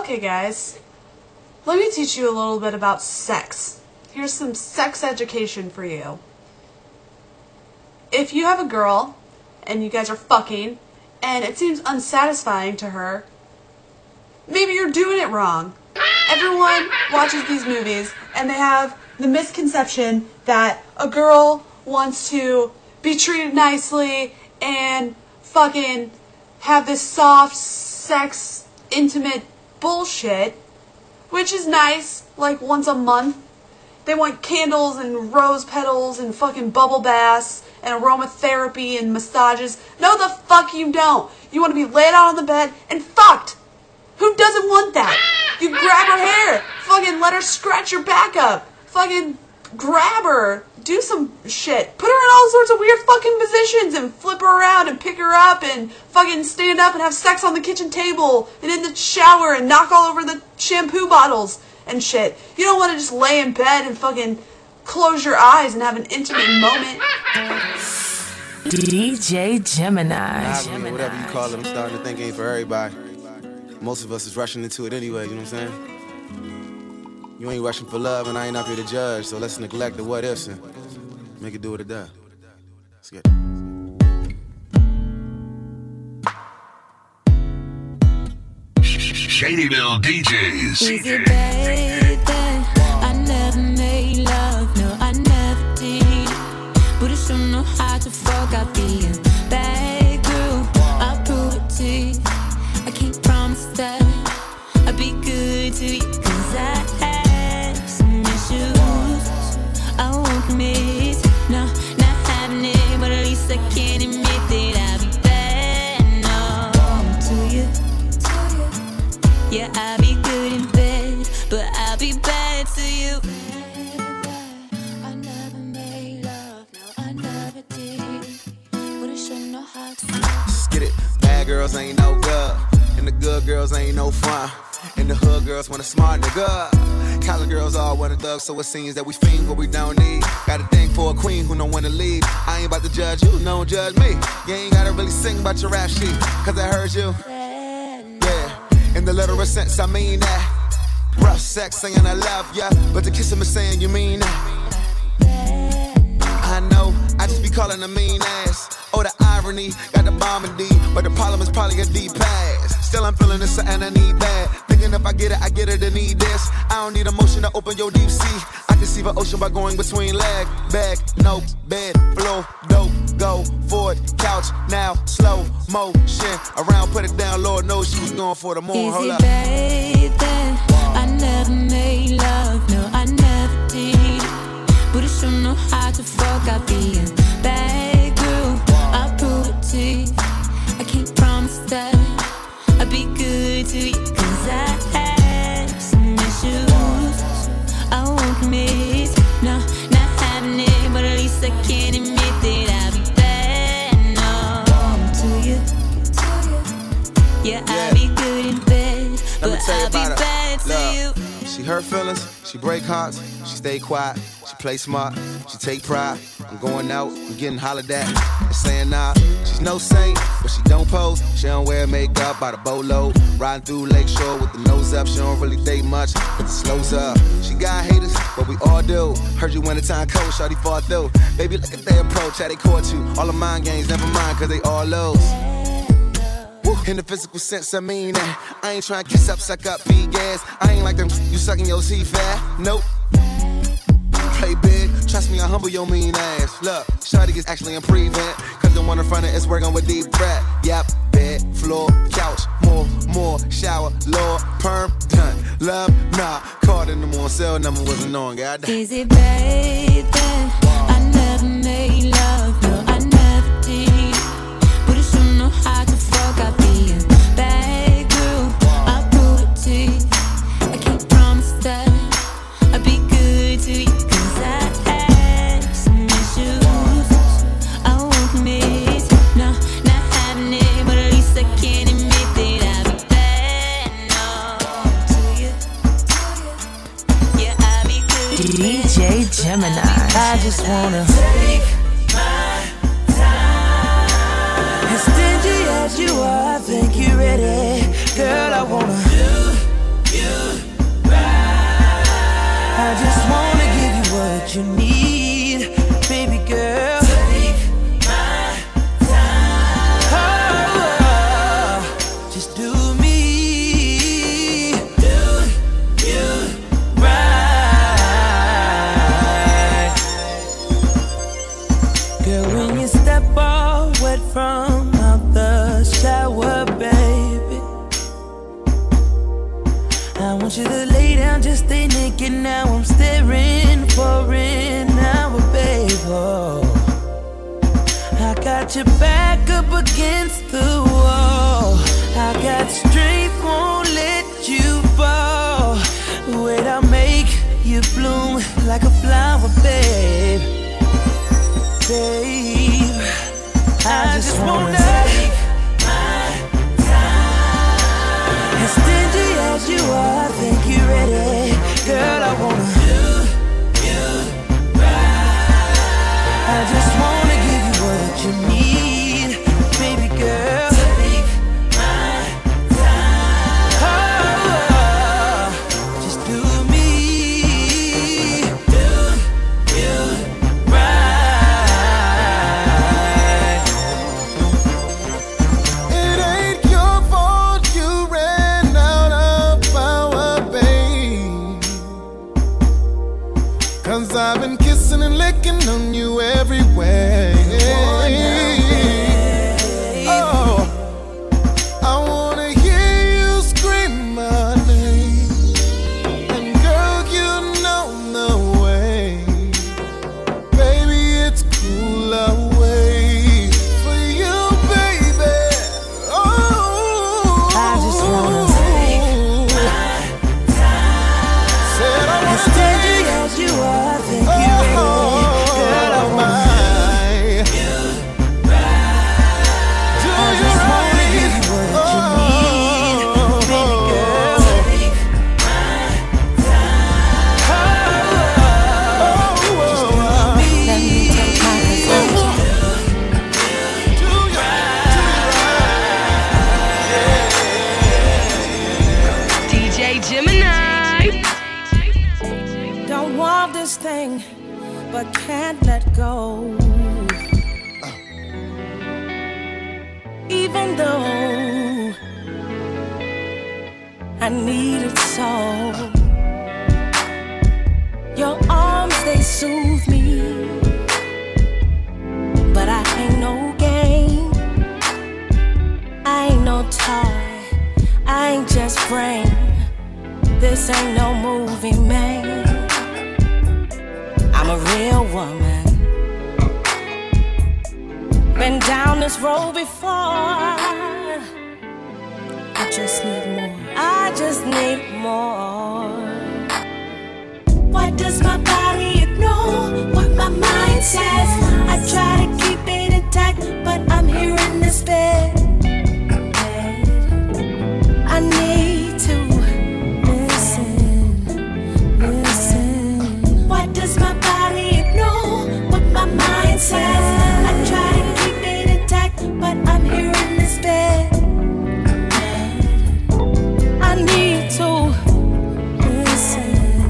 Okay guys, let me teach you a little bit about sex. Here's some sex education for you. If you have a girl and you guys are fucking and it seems unsatisfying to her, maybe you're doing it wrong. Everyone watches these movies and they have the misconception that a girl wants to be treated nicely and fucking have this soft sex intimate bullshit, which is nice, like once a month. They want candles and rose petals and fucking bubble baths and aromatherapy and massages. No, the fuck you don't. You want to be laid out on the bed and fucked. Who doesn't want that? You grab her hair, fucking let her scratch your back up, fucking grab her, do some shit, put her in all sorts of weird fucking positions and flip her around and pick her up and fucking stand up and have sex on the kitchen table and in the shower and knock all over the shampoo bottles and shit. You don't want to just lay in bed and fucking close your eyes and have an intimate moment. DJ Gemini. Whatever you call it, I'm starting to think it ain't for everybody. Most of us is rushing into it anyway, you know what I'm saying? You ain't rushing for love and I ain't up here to judge, so let's neglect the what ifs and make it do what it does. Let's get it. Shadyville DJs. Easy, baby. I never made love, no, I never did. But I sure know how to fuck. I'll be a bad girl, I'll prove it to you. I can't promise that I'll be good to you, 'cause I have some issues I won't commit. No, not having it, but at least I can admit that I'll be bad, no, to you. Yeah, I'll be good in bed, but I'll be bad to you. I never made love, no, I never did. But I sure know how to. Let's get it. Bad girls ain't no good, and the good girls ain't no fun. And the hood girls want a smart nigga. College girls all want a thug, so it seems that we fiend what we don't need. Got a thing for a queen who don't wanna leave. I ain't about to judge you, don't judge me. You ain't gotta really sing about your rap sheet, 'cause I heard you. In the literal sense, I mean that. Rough sex saying I love ya, but to kiss him is saying you mean that. I know, I just be calling a mean ass. Oh, the irony, got the bomb in D, but the problem is probably a D pass. Still I'm feeling this and I need that. Thinking if I get it, I need this. I don't need emotion to open your deep sea. I can see the ocean by going between leg, bag, no, bed, floor, dope, go, forward, couch, now, slow motion. Around, put it down, Lord knows she was going for the moon. Hold up. Easy, baby, I never made love, no, I never did. But I sure know how to fuck. I'll be a bad girl, I'll prove it to you. I can't promise that I'll be good to you, 'cause I have some issues I won't commit. No, not having it, but at least I can admit that I'll be bad, no, to you. Yeah, I'll be good in bed, but I'll be bad to you. She hurt feelings, she break hearts, she stay quiet, she play smart, she take pride. I'm going out, I'm getting hollered at, and saying nah. She's no saint, but she don't pose. She don't wear makeup by the boatload. Riding through Lakeshore with the nose up. She don't really date much, but it slows up. She got haters, but we all do. Heard you wintertime cold, shawty fought through. Baby, look at their approach, how they caught you. All the mind games, never mind, 'cause they all lows. In the physical sense, I mean that. I ain't trying to kiss up, suck up, feed gas. I ain't like them, you sucking your teeth fat. Nope. Play big, trust me, I humble your mean ass. Look, shawty is actually improving, 'cause the one in front of it's working with deep breath. Yep, bed, floor, couch, more, shower, Lord, perm, done. Love, nah, called in the morning, cell number wasn't on, goddamn. Easy, baby, I never made love, no, I never did. But I sure know how to fuck. I'll be a bad girl, I'll prove it to you. I can't promise that I'll be good to you, 'cause I have some issues I won't commit. No, not having it, but at least I can admit that I'll be bad, no, to you. Yeah, I'll be good. DJ Gemini. I just wanna take my time. As stingy as you are, I think you're ready. Girl, I wanna do you need, baby girl. Take my time. Oh, just do me, Do you right. Girl, when you step all wet from out the shower, baby, I want you to lay down, just stay naked. Now I'm staring for an hour, babe. Oh, I got your back up against the wall. I got strength, won't let you fall. Wait, I'll make you bloom like a flower, babe. Babe, I just wanna take my time. as stingy as you are, I think you're ready. Girl, I wanna Do you right? I just wanna give you what you need, baby girl. Take my time. Oh, just do me, Do you right. It ain't your fault you ran out of power, babe. 'Cause I've been kissing and licking on you everywhere. Oh, I wanna hear you scream my name. And girl, you know the way. Baby, it's cool away for you, baby. Oh, I just wanna take my time. said I As wanna stingy take. as you are, I think you're ready. Girl, I wanna I just wanna give you what you need, baby girl. Let me take my possession. DJ Gemini. Don't want this thing, but can't let go. Even though I need it so. Your arms, they soothe me, but I ain't no game. I ain't no toy, I ain't just brain. This ain't no movie, man. I'm a real woman. Been down this road before. I just need more. I just need more. Why does my body ignore what my mind says? I try to keep it intact, but I'm here in this bed. I need to listen, listen. Why does my body ignore what my mind says? I try to keep it intact, but I'm here in this bed. I need to listen.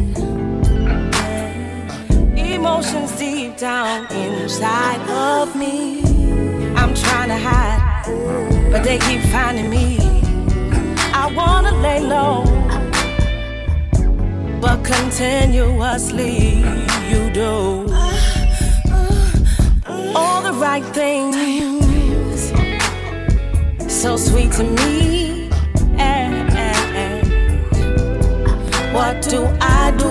Emotions deep down inside of me. I'm trying to hide, but they keep finding me. I wanna lay low, but continuously you do all the right things, so sweet to me. What do I do?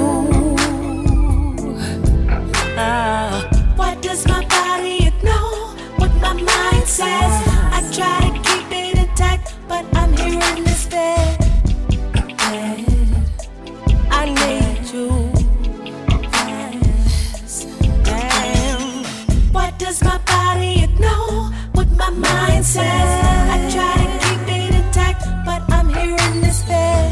Why does my body ignore what my mind says? I try to keep it intact, but I'm here in this bed. I need you. Damn. Why does my body ignore what my mind says? I try to keep it intact, but I'm here in this bed.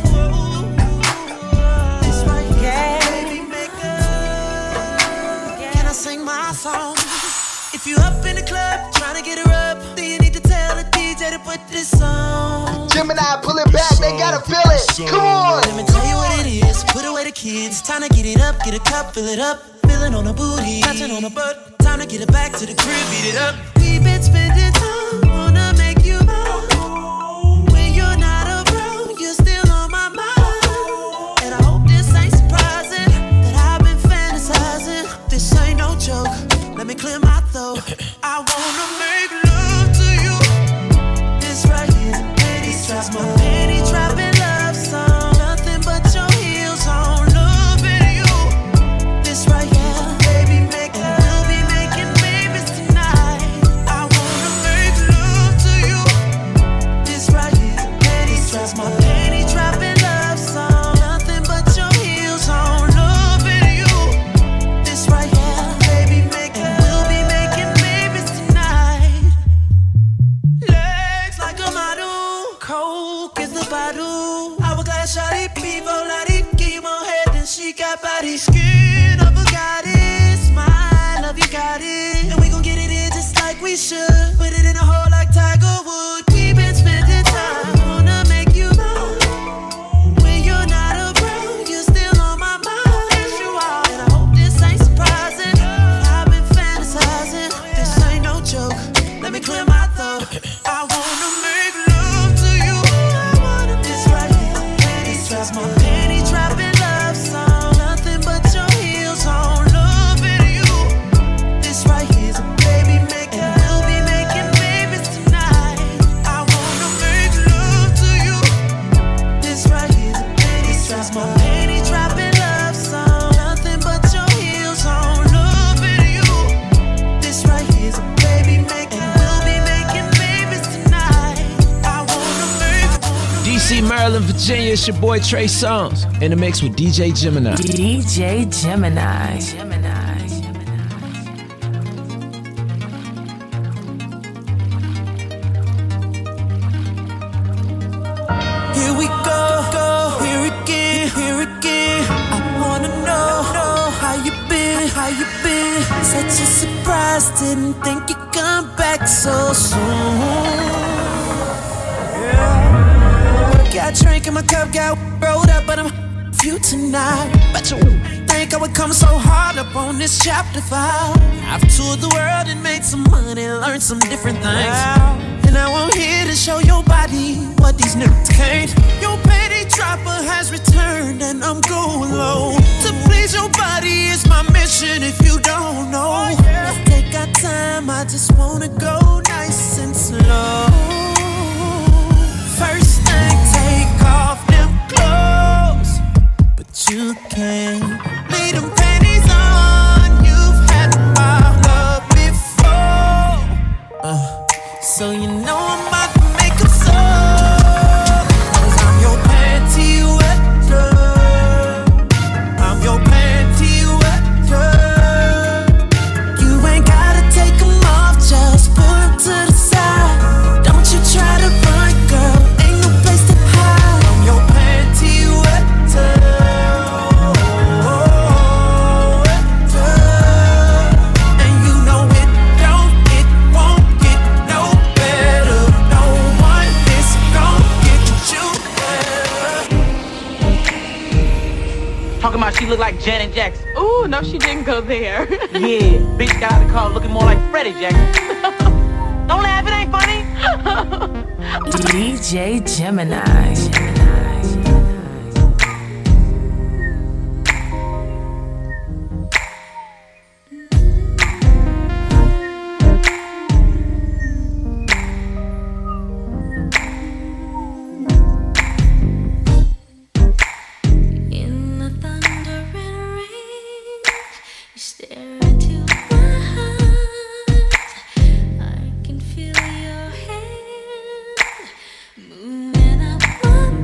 Can I sing my song? If you up in the club trying to get her up, then you need to tell the DJ to put this on. Gemini, pull it back, they gotta feel it. Come on. Let me tell you what it is. Put away the kids. Time to get it up, get a cup, fill it up. Fill pulling on her booty, touching on her butt. Time to get it back to the crib, beat it up. We've been spending time, wanna make you mine. When you're not around, you're still on my mind. And I hope this ain't surprising that I've been fantasizing. This ain't no joke, let me clear my throat. I wanna make love to you. This right here, penny drops, my penny dropping love song. Nothing but your heels on, loving you. This right here, baby, we'll be making babies tonight. I wanna make love to you. This right here, penny drops, my penny dropping love song. Nothing but your heels on, loving you. This right here, baby, we'll be making babies tonight. Legs like a model, coke is the bottle. Hourglass shawty, people like it, keep on head, then she got body, skin of a goddess. My love, you got it, and we gon' get it in just like we should. Put it in a hole like Tiger Wood. We've been spending time, wanna make you mine. When you're not around, you're still on my mind. Yes, you are, and I hope this ain't surprising. I've been fantasizing, this ain't no joke. Let me clear my throat. I wanna make love to you. I wanna this right here, penny drops, my penny dropping love song. Nothing but your heels on, loving you. This right here's a baby making, we'll be making babies tonight. I wanna make love to you. This right here's a penny drops, my penny dropping love song. Nothing but your heels on, loving you. This right here's a baby making, we'll be making babies tonight. I wanna make DC, Maryland, Virginia, it's your boy Trey Songz in the mix with DJ Gemini. DJ Gemini. Here we go, here again. I wanna know how you been. Such a surprise, didn't think you'd come back so soon. Got drink in my cup, got rolled up, but I'm you tonight. Bet you think I would come so hard up on this chapter 5. I've toured the world and made some money, learned some different things. And now I'm here to show your body what these niggas can't. Your penny dropper has returned and I'm going low. To please your body is my mission if you don't know. Let's take our time, I just wanna go nice and slow. First thing, take off them clothes, but you can't leave them panties on. You've had my love before, so you know I'm about to make them so. 'Cause I'm your panty wetter, I'm your panty wetter. You ain't gotta take them off, just put them to the side. Don't you try to run, girl, ain't no place to hide. I'm your panty wetter, and you know it won't get no better. No one is gon' get you better. Talking about she look like Janet Jackson. Ooh, no, she didn't go there. Yeah, bitch got out of the car looking more like Freddie Jackson. Don't laugh, it ain't funny. DJ Gemini. In the thunder and rain, you stare into my eyes. I can feel your hand moving up my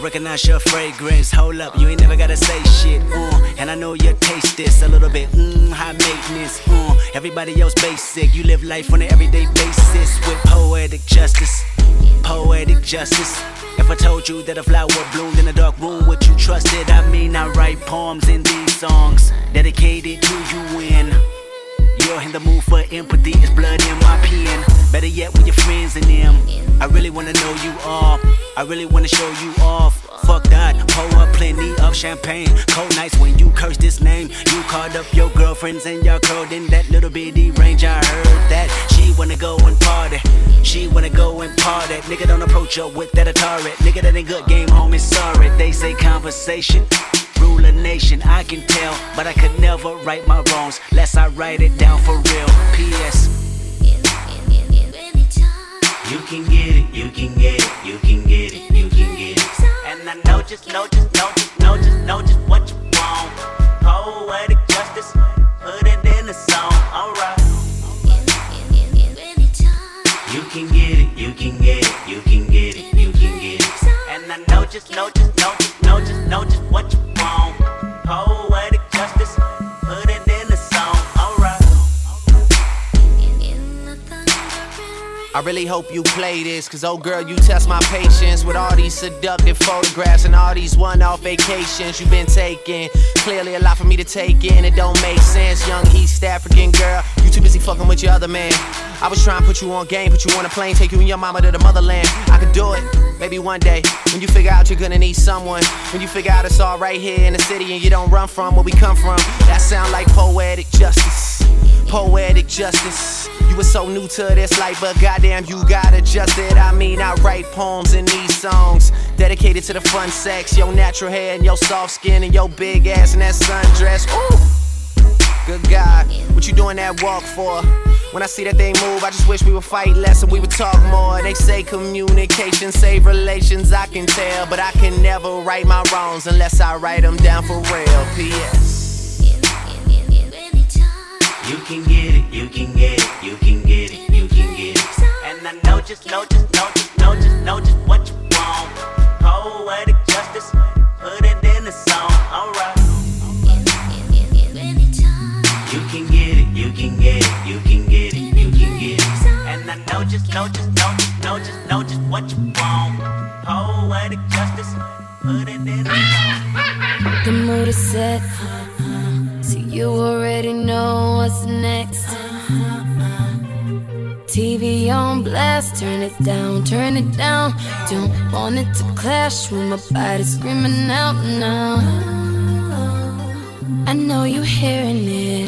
recognize your fragrance. Hold up, you ain't never gotta say shit. And I know you taste this a little bit. High maintenance. Everybody else basic. You live life on an everyday basis with poetic justice. Poetic justice. If I told you that a flower bloomed in a dark room, would you trust it? I mean, I write poems in these songs dedicated to you when you're in the mood for empathy. It's blood in my pen. Better yet, with your friends and them. I really wanna know you all. I really wanna show you off. Fuck that, pour up plenty of champagne. Cold nights when you curse this name. You called up your girlfriends and y'all curled in that little bitty range. I heard that she wanna go and party. She wanna go and party. Nigga, don't approach her with that Atari. Nigga, that ain't good game, homie, sorry. They say conversation rule a nation, I can tell, but I could never right my wrongs lest I write it down for real. P.S. You can get it, you can get it, you can get it, you can get it. And I know just what you want. Poetic justice, put it in the song, alright. You can get it, you can get it, you can get it, you can get it. And I know just what you want. Poetic justice, put it in the song, alright. I really hope you play this, cause oh girl, you test my patience with all these seductive photographs and all these one-off vacations you've been taking. Clearly a lot for me to take in, it don't make sense. Young East African girl, you too busy fucking with your other man. I was trying to put you on game, put you on a plane, take you and your mama to the motherland. I could do it, maybe one day, when you figure out you're gonna need someone. When you figure out it's all right here in the city and you don't run from where we come from. That sound like poetic justice. Poetic justice. You were so new to this life, but goddamn, you got adjusted. I mean, I write poems in these songs dedicated to the fun sex, your natural hair and your soft skin and your big ass and that sundress. Ooh, good God, what you doing that walk for? When I see that they move, I just wish we would fight less and we would talk more. They say communication save relations, I can tell, but I can never right my wrongs unless I write them down for real. P.S. You can get it, you can get it, you can get it, you can get it. And I know just what you want. Poetic justice, put it in the song, alright. You can get it, you can get it, you can get it, you can get it. And I know just what you want. Poetic justice, put it in the song. The mood is set, so you already know what's next. TV on blast, turn it down, turn it down. Don't want it to clash with my body screaming out now. I know you hearing it.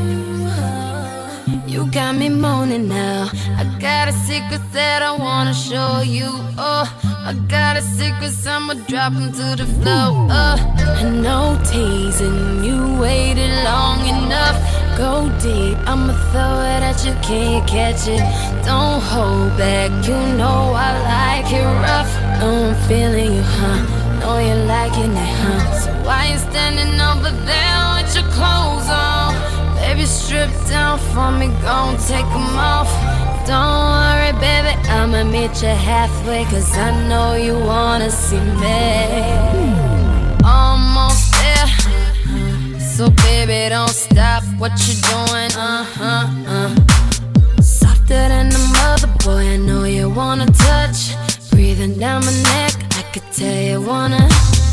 You got me moaning now. I got a secret that I wanna show you. Oh, I got a secret, I'ma drop them to the floor. I know teasing, you waited long enough. Go deep, I'ma throw it at you, can't catch it. Don't hold back, you know I like it rough. Know I'm feeling you, huh? Know you're liking it, huh? So why you standing over there with your clothes on? Baby, strip down for me, gon' take them off. Don't worry, baby, I'ma meet you halfway, cause I know you wanna see me. Almost there, so baby, don't stop what you're doing. Softer than a mother, boy, I know you wanna touch. Breathing down my neck, I could tell you wanna.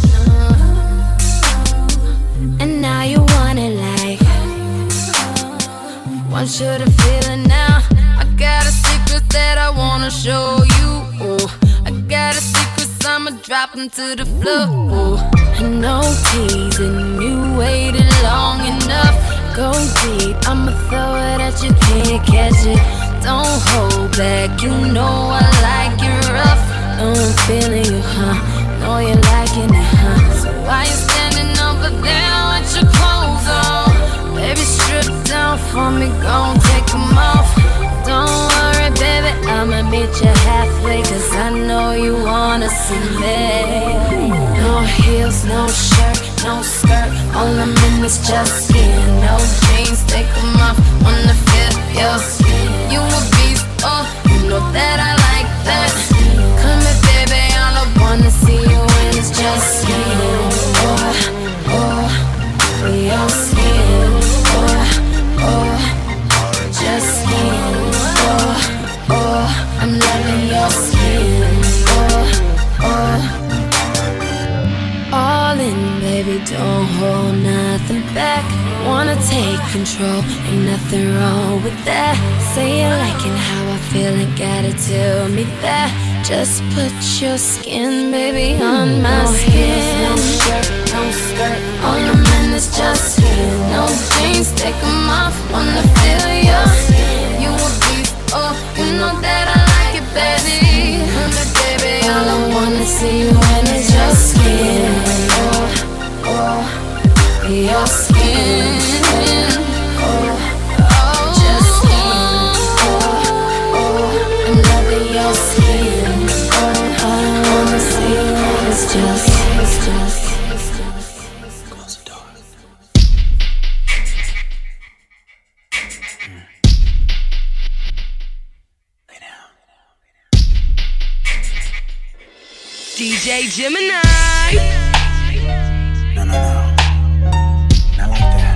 And now you want it like, want you to feel it now. I got a secret that I wanna show you. Oh, I got a secret, I'ma drop them to the floor. Oh, I know teasing, you waited long enough. Go deep, I'ma throw it at you, can't catch it. Don't hold back, you know I like it rough. Know I'm feeling you, huh? Know you're liking it, huh? So why you standing over there with your clothes on? Baby, strip down for me, gon' take them off. Don't worry, baby, I'ma meet you halfway, cause I know you wanna see me. No heels, no shirt, no skirt, all I'm in is just skin. No jeans, take them off, wanna feel your skin. You a beast, oh, you know that I like that. Come here, baby, I don't wanna see you in this don't hold nothing back. Wanna take control, ain't nothing wrong with that. Say you liking how I feel and gotta tell me that. Just put your skin, baby, on my skin. No shirt, no skirt, all I'm in is just skin. No jeans, take them off, wanna feel your skin. You a beast, oh, you know that I like it, baby. But baby, all I wanna see you in is your skin. Oh, oh, your skin. Oh, oh, just skin. Oh, oh, I'm loving your skin. Oh, all I wanna see you in is just. Close the door. Lay down. DJ Gemini. No. Not like that.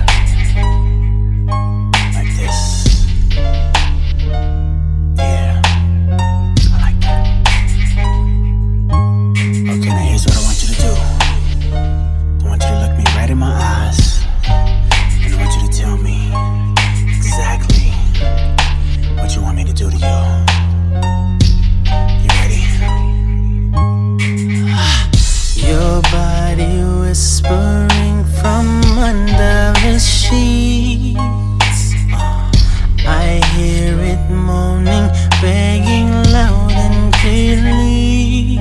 Like this. Yeah. I like that. Okay, now here's what I want you to do. I want you to look me right in my eyes. And I want you to tell me exactly what you want me to do to you. You ready? Your body whispering from under the sheets. I hear it moaning, begging loud and clearly.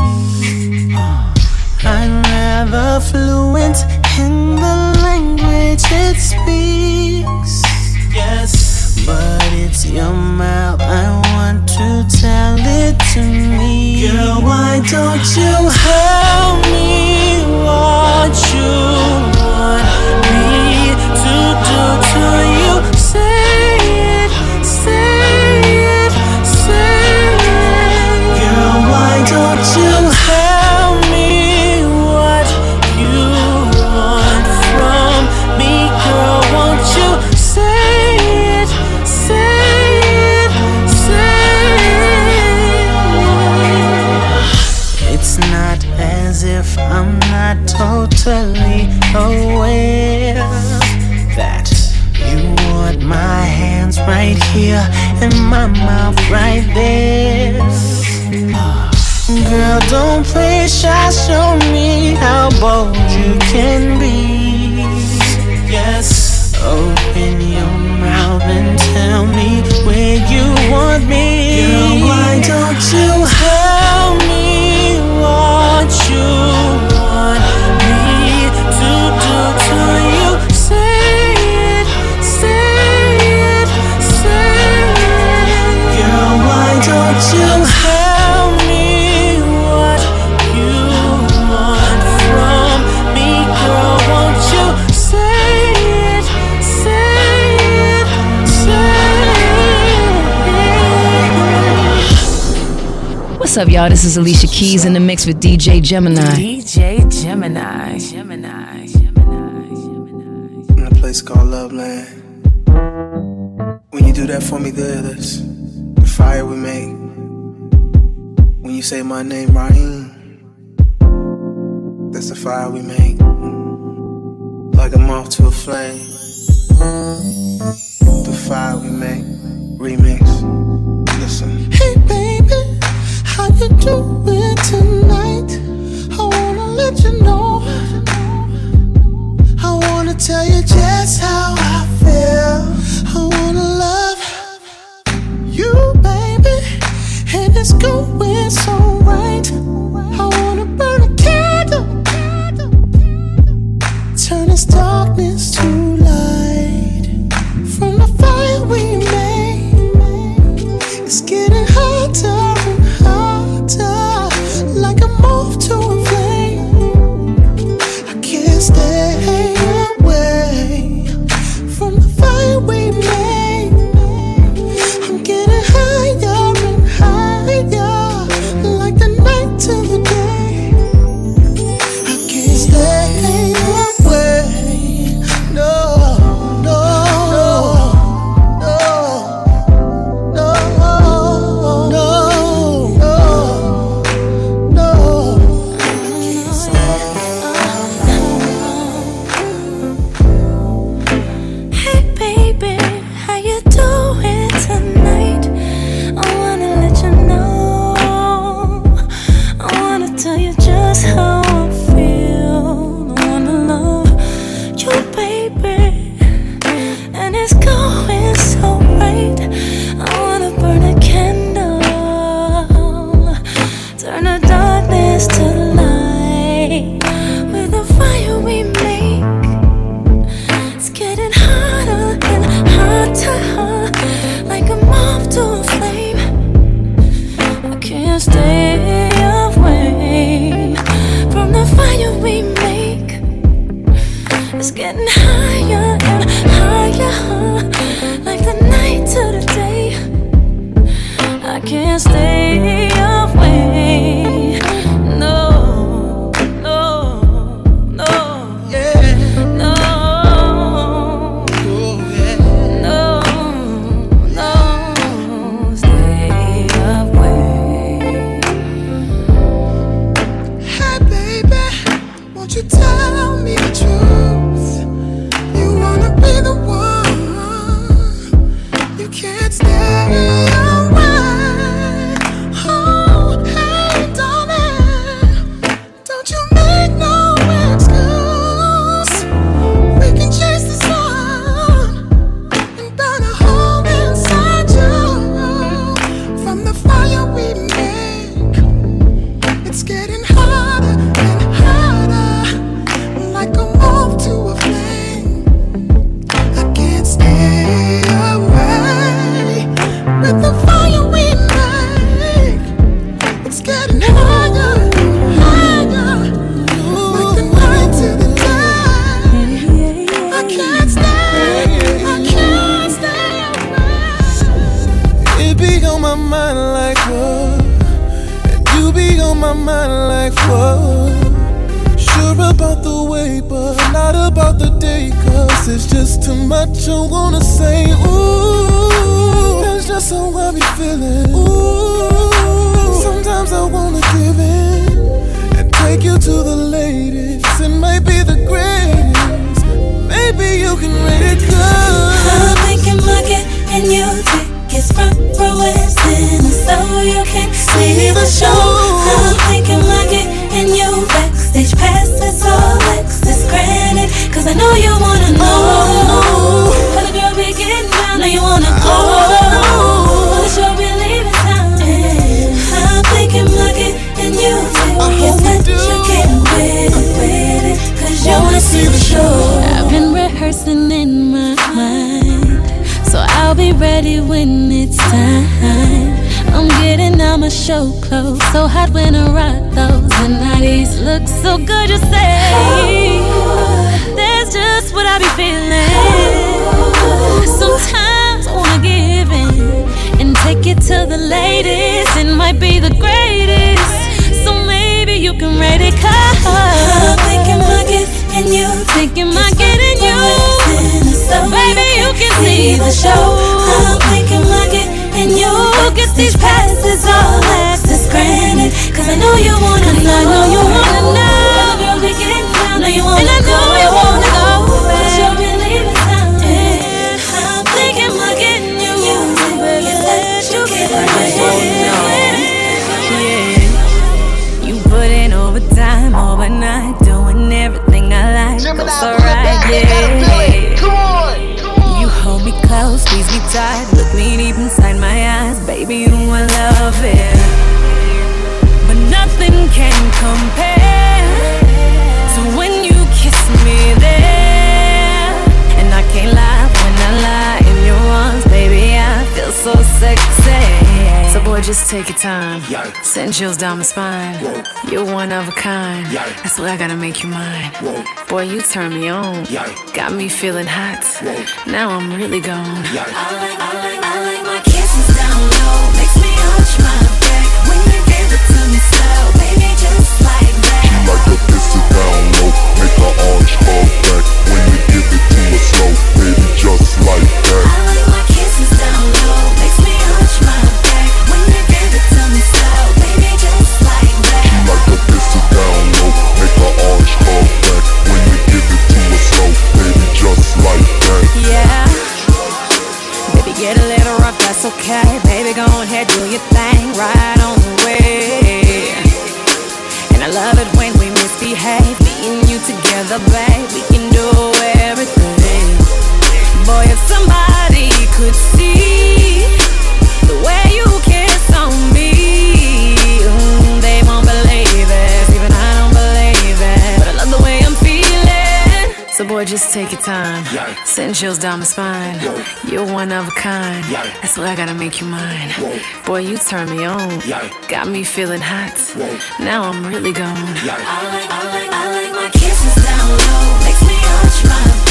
I'm rather fluent in the language it speaks. Yes, but it's your mouth, I want to tell it to me. Girl, why don't you help me? What you want me to do to you? Say it, say it, say it. Girl, why don't you help me? What you want from me? Girl, won't you say it, say it, say it? It's not as if I'm not totally aware that you want my hands right here and my mouth right there. Girl, don't play shy, show me how bold you can be. Yes, open your mouth and tell me where you want me. Girl, why don't you help me? What you want me to do to you? Say it, say it, say it. Girl, why don't you help me? What you want from me? Girl, won't you say it, say it, say it? What's up, y'all? This is Alicia Keys in the mix with DJ Gemini. DJ Gemini. In a place called Love Land. When you do that for me, that's the fire we make. When you say my name, Raheem, that's the fire we make. Like a moth to a flame. The fire we make. Remix. Listen. Hey baby, how you doing tonight? I wanna let you know. I wanna tell you just how I feel. I wanna love you, baby, and it's going so right. I wanna burn a candle, turn this darkness to light. From the fire we made, getting higher and higher, like the night to the day. I can't stay away. No, no, no, yeah, no, no, no, stay away. Hey baby, won't you tell me the truth? You wanna be the one, you can't stay away. Oh, hey darling, don't you make no excuse. We can chase the sun and burn a hole inside you. From the fire we make, it's getting harder and harder, like a moth to a flame. I can't stay away with the fire we make. It's getting higher and higher, like the night to the day. I can't stay away. It be on my mind like what? And you be on my mind like what? Sure about the way, but not about the day. Cause it's just too much I wanna say. Ooh, that's just how I be feeling. Ooh, sometimes I wanna give in and take you to the latest. It might be the greatest. Maybe you can rate it good. I'm thinking market and you tickets front row and center, so you can see the show. I'm thinking market and you backstage pass, that's all access granted. Cause I know you wanna know how the girl be getting down. Know you wanna go, but the show be leaving town. I'm thinking market and you tickets that you can with it, cause you wanna see the show. I've been rehearsing in my mind, so I'll be ready when it's time. I'm getting all my show clothes, so hot when I rock those. And nighties look so good, you say. That's just what I be feeling. Sometimes I wanna give in and take it to the ladies. It might be the greatest, so maybe you can rate it. Cause I'm thinking market and you thinking market and you, so baby you can see the show. I'm thinking market and you get these passes all access granted. Cause I know you wanna know, I know you wanna know. The girl be getting down, know you wanna and I know go, you wanna go, but you'll be leaving town. I'm thinking market and you get that you get yeah. You put in overtime overnight, doing everything I like. Goes alright, yeah. Come on. You hold me close, squeeze me tight, look me deep inside my eyes, baby, you know I love it. But nothing can compare to when you kiss me there. And I can't lie when I lie in your arms, baby, I feel so sexy. So boy, just take your time, send chills down my spine. You're one of a kind, that's why I gotta make you mine. Boy, you turn me on, got me feeling hot. Now I'm really gone. I like my kisses down low, makes me arch my back. When you give it to me slow, baby, just like that. She like to kiss it down low, make her arch her back. When you give it to her slow, baby, just like that. I like my kisses down low, makes me arch my back. When you give it to me slow, baby, just like that. She like to kiss it down low, make her arch her back. When you give it to her slow, baby, just like that. Yeah. Baby, get a little rough, that's okay. Baby, go ahead, do your thing, right on the way. And I love it when we misbehave. Me and you together, babe, we can do everything. Boy, if somebody could see the way you kiss on me, they won't believe it. Even I don't believe it, but I love the way I'm feeling. So boy, just take your time, send chills down my spine. You're one of a kind, that's why I gotta make you mine. Boy, you turn me on, got me feeling hot. Now I'm really gone. I like my kisses down low, makes me arch my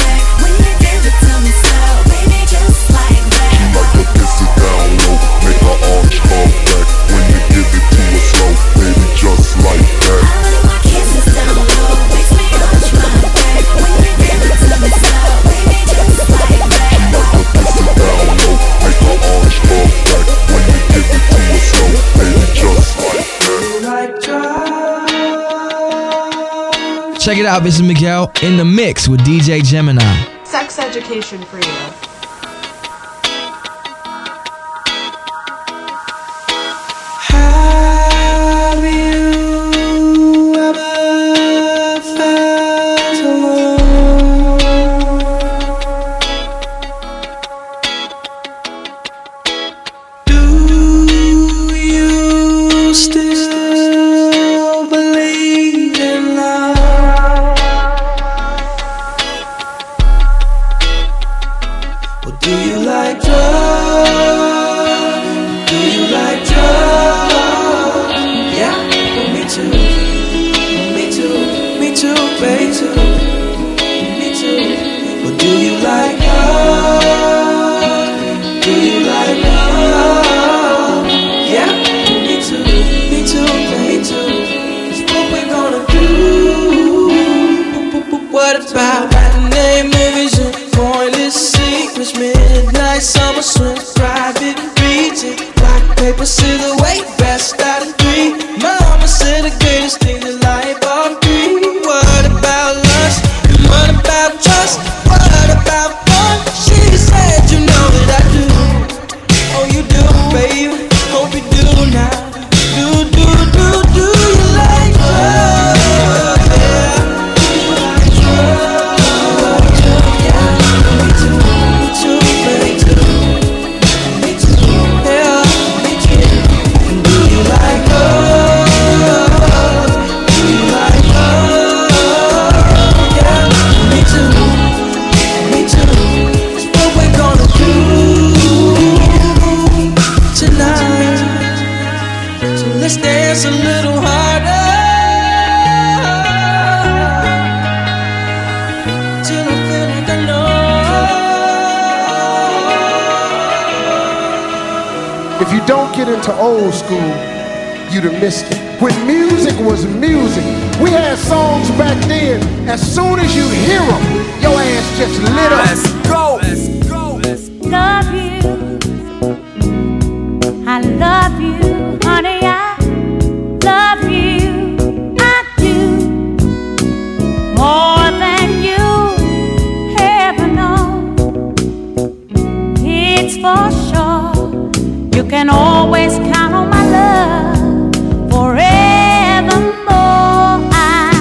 Check it out, this is Miguel in the mix with DJ Gemini. Sex education for you. Have you ever felt alone? Do you still believe in love? Or do you like drugs? Do you like drugs? Yeah, me too. Me too. Me too, baby. Me too. Or do you like love? Do you like love? Yeah, me too. Me too, baby. It's what we're gonna do. What about matinee movies and pointless secrets, midnight summer swim, private beaches, black paper silhouette, best out of 3. Mama said the greatest thing in life are 3. What about lust? And what about trust? What about fun? She said, you know that I do. Oh, you do, baby. Hope you do now. Do you like love? Yeah. Let's dance a little harder till I feel like I know. If you don't get into old school, you'd have missed it. When music was music, we had songs back then. As soon as you hear them, your ass just lit up. Let's go. Let's go. Love you. I love you, honey. I love you. I do more than you ever know. It's for sure. You can always count on my love forevermore. I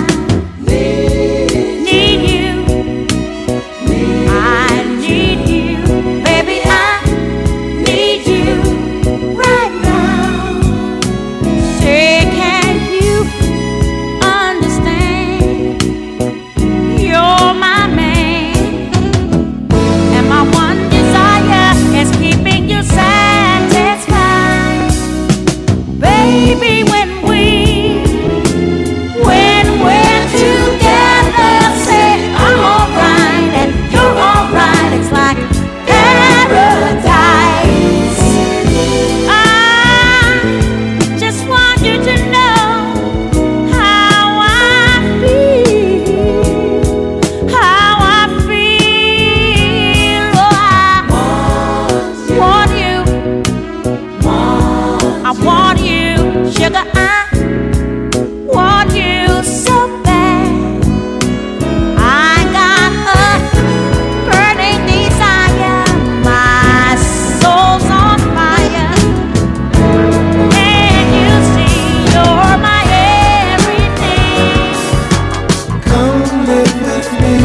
need you. I need you, baby. I need you right now. Say, can you understand? You're my man, and my one desire is keeping you satisfied, baby. When we're together, say I'm alright and you're alright. It's like paradise. I just want you to know how I feel, how I feel. Oh, I want you, I want you, sugar. I want you so bad. I got a burning desire. My soul's on fire. And you see, you're my everything. Come live with me,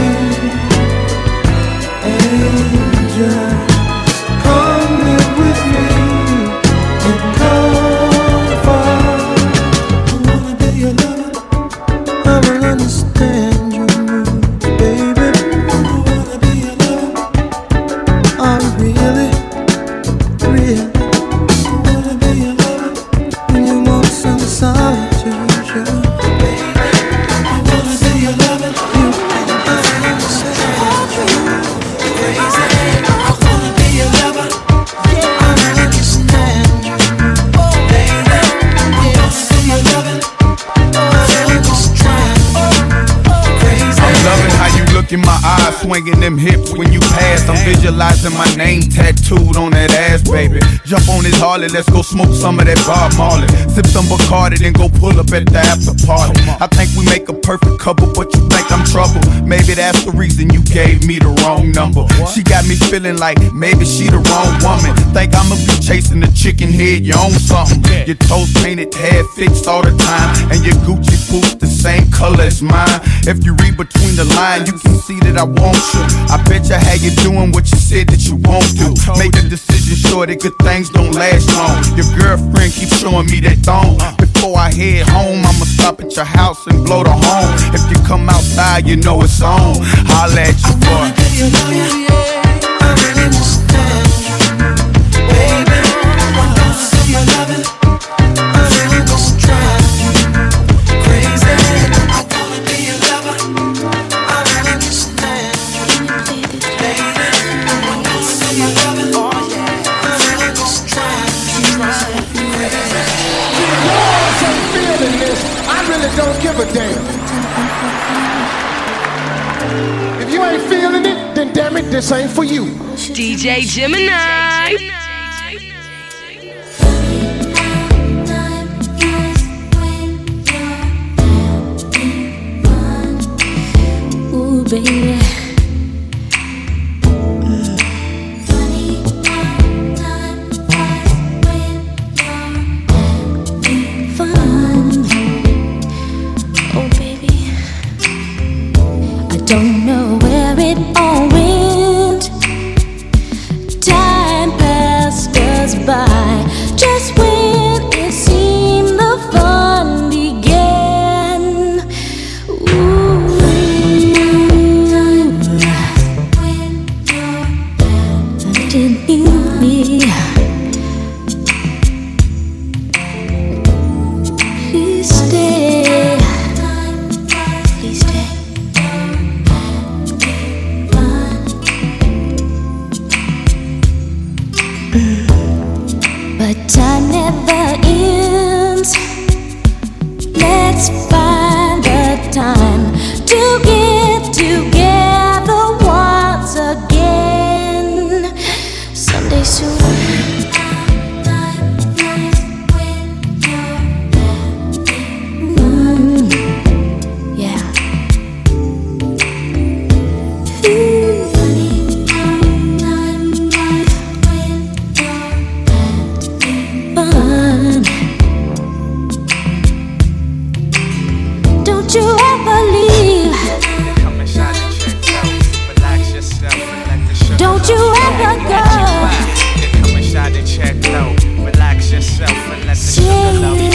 angel. Come live with me in comfort. I wanna be your lover. I will understand your moods, baby. I wanna be your lover. I really I wanna be your lover. When you want some solitude, baby. I wanna be your lover. You understand you crazy. I wanna be your lover. I understand you, baby. I wanna be your lover. I'm loving how you look in my eyes, swinging them hips when you pass. I'm visualizing my name tattooed on that ass, baby. Jump on this Harley, let's go smoke some of that Bob Marley. Sip some Bacardi, then go pull up at the after party. I think we make a perfect couple, but you maybe that's the reason you gave me the wrong number. She got me feeling like maybe she the wrong woman. Think I'ma be chasing a chicken head, you own something. Your toes painted, hair fixed all the time, and your Gucci boots the same color as mine. If you read between the lines, you can see that I want you. I bet you how you doing what you said that you won't do. Make a decision sure that good things don't last long. Your girlfriend keeps showing me that thong. Before I head home, I'ma stop at your house and blow the horn. If you come outside, you know it's on. Holla at you, boy. I really understand you, baby. When I'm still your loving, I really just drive you crazy. I wanna be your lover. I really understand you, baby. When I'm still your loving, I really just drive you crazy. Yours ain't feeling this. I really don't give a damn. If you ain't feeling it, then damn it, this ain't for you. DJ Gemini. Ooh, baby. Don't know where it all went. Time passed us by. Just when it seemed the fun began. Ooh. Didn't you me? Please stay. Please stay. But time never ends. Let's find the time to get together once again. Someday soon. Yeah. Don't you ever leave. Don't you ever go. Come and shot and check low. Relax yourself and let the sugar love you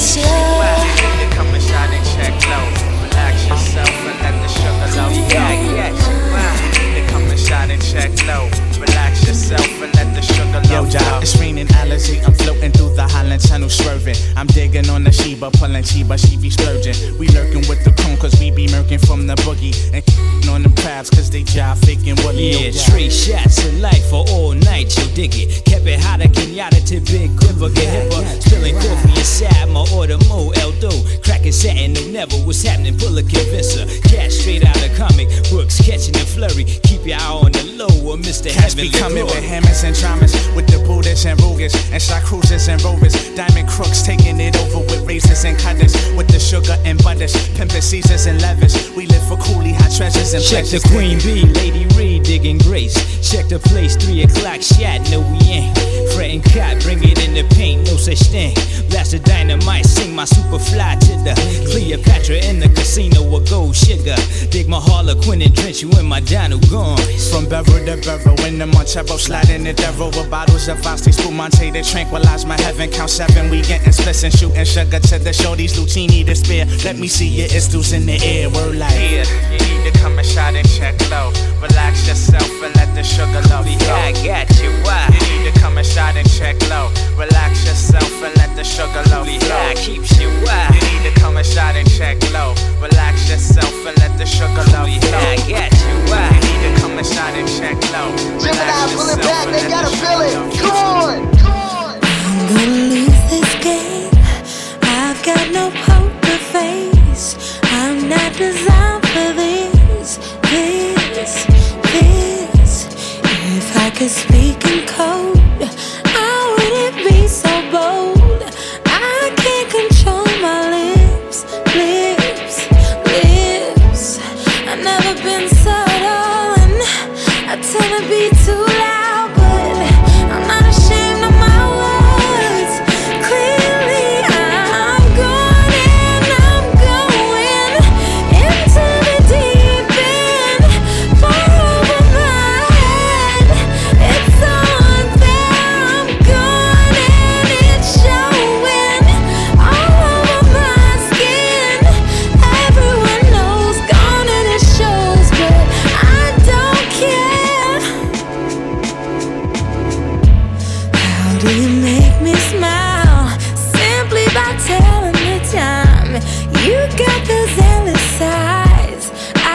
back. Come and shot and check low. Relax yourself and let the sugar love you back. Come and shot and check low. Relax yourself and let the sugar love you back. It's raining allergy. I'm floating through the Highland Tunnel swerving. I'm digging on the Sheba, pulling Chiba, she be splurging. We lurking with the cone cause we be murking from the boogie. And on them crabs cause they jive faking Willie. Yeah, 3 shots of life for all night, you dig it. Kept it hotter, Kenyatta to Big Clipper, get hipper. Spilling coffee inside my order, Mo Eldo. Cracking satin, no never what's happening, pull a convincer. Cash straight out of comic books, catching the flurry. Keep your eye on the low or Mr. Cats Heavenly be coming Glory. with hammers and dramas, with the Buddhists and Rugas, and shot cruisers and rovers. Diamond crooks taking it over with razors and cutters, with the sugar and butters, pimpin' Caesars and levers. We live for coolie, hot treasures and Check the pleasures. Queen Bee, Lady Reed digging grace. Check the place, 3 o'clock shot, no we ain't. Fretting cot, bring it in the paint, no such thing. Blast the dynamite, sing my super fly to the Cleopatra in the casino with gold sugar. Dig my Harlequin and drench you in my Donald gone. From Beverly to Beverly, in the Montero, sliding the devil with bottles of Asti, Spumante to tranquilize my heaven. Count 7, we getting splits and shooting sugar to the shorties, Lucini to spare. Let me see your istus in the air, word like yeah. You need to come and shot and check low. Relax yourself and let the sugar love you flow. I got you, why? You need to come and shot and check low. Relax yourself and let the sugar love you flow. I keeps you, why? You need to come and shot and check low. Relax yourself and let the sugar love you flow. I got you, why? You need to come and shot and check low. Gemini, pull it back, they gotta feel it. Come on, I'm gonna lose this game. I've got no poker face. I'm not designed for this. If I could speak in code, I wouldn't be so bold. I can't control my lips. I've never been be too loud, but I'm not ashamed of my words. Clearly I'm going into the deep end, far over my head. It's on there, I'm gone and it's showing all over my skin. Everyone knows, gone and it shows, but I don't care. How do you make me smile? Simply by telling the time. You got those endless eyes.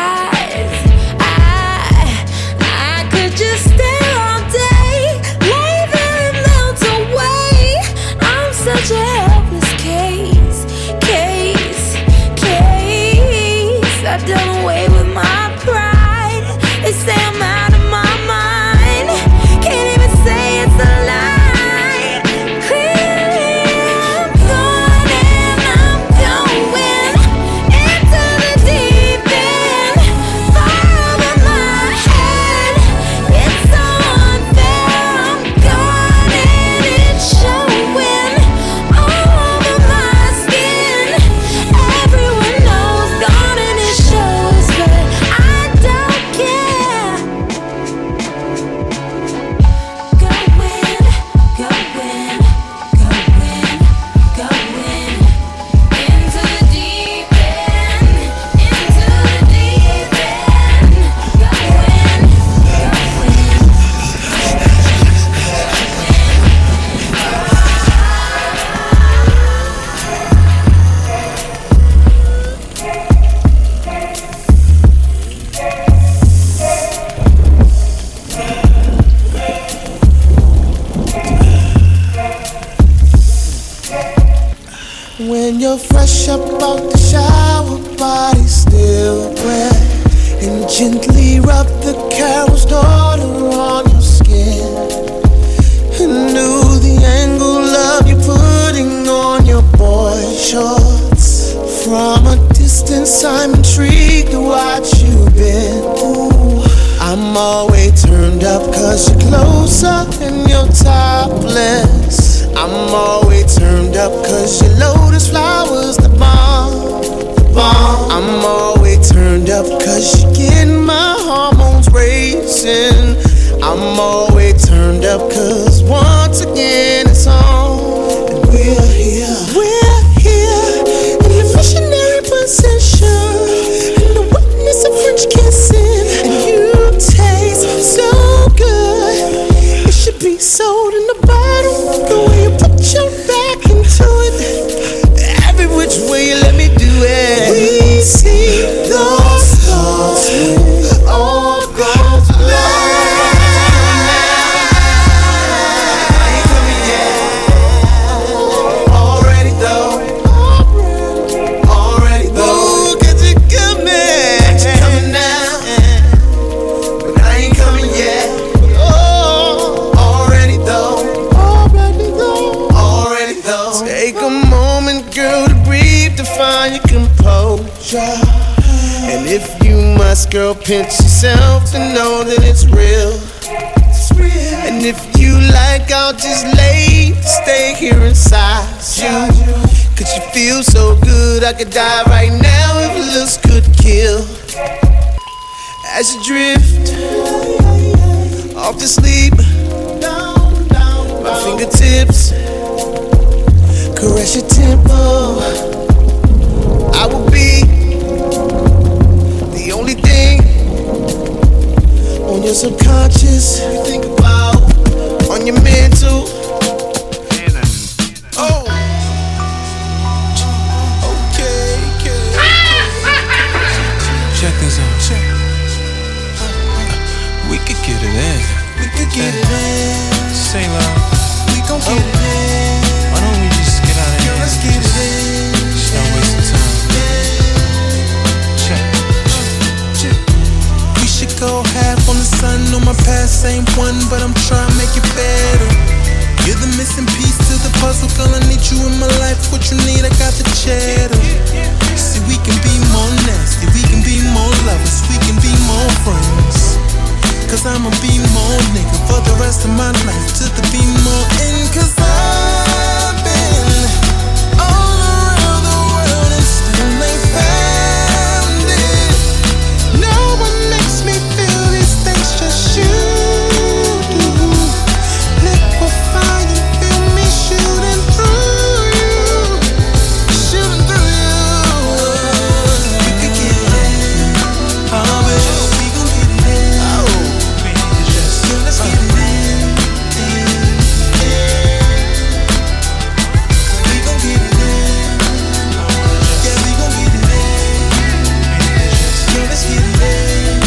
I could just stare all day, lay there and melt away. I'm such a helpless case. I've done away with my pride. They say I'm out of my mind. Can't even say it's a lie. Clearly I'm gone and I'm going into the deep end, far over my head. It's on there, I'm gone and it's showing all over my skin. Everyone knows, gone and it shows, but I don't care. Going into the deep end, into the deep end. When you're fresh up out the shower, body still wet, and gently rub the carol's daughter on your skin. And knew the angle of you putting on your boy shorts. From a distance, I'm intrigued to watch you bend. Ooh, I'm always turned up 'cause you're closer and you're topless. I'm always turned up 'cause your lotus flowers the bomb, the bomb. I'm always turned up 'cause you're getting my hormones racing. I'm always turned up 'cause once again it's on. And we're here in the missionary position, in the witness of French kissing. And you taste so good, it should be sold in the bottle. The way you put your back into it, every which way you let me do it. We see those stars with all God's light. I ain't coming yet. Already though. Ooh, 'cause you're coming. You're coming now. But I ain't coming yet. Oh, already though. Take a moment, girl, to breathe, to find your composure. And if you must, girl, pinch yourself to know that it's real. And if you like, I'll just lay to stay here inside you. 'Cause you feel so good, I could die right now if looks could kill. As you drift off to sleep, my fingertips caress your temple. I will be the only thing on your subconscious you think about, on your mental. Oh, okay. Check this out. We could get it in. Say love. We gon' get it in. Why don't we just get out of here? Let's get it in. Just don't waste the time. Check. We should go half on the sun. On my past ain't one, but I'm trying to make it better. You're the missing piece to the puzzle, girl. I need you in my life. What you need, I got the cheddar. See, we can be more nasty, we can be more lovers, we can be more friends. Cause I'ma be more nigga for the rest of my life till the be more in. Cause I've been all around the world and still ain't found it. No one makes me feel these things, just you do. Liquefy and feel me shooting through you, shooting through you. We could get it, oh baby, we gon' get it in. Oh, yeah, let's get it in. We gon' get it in. Yeah, we gon' get it in. Yeah, let's get it in.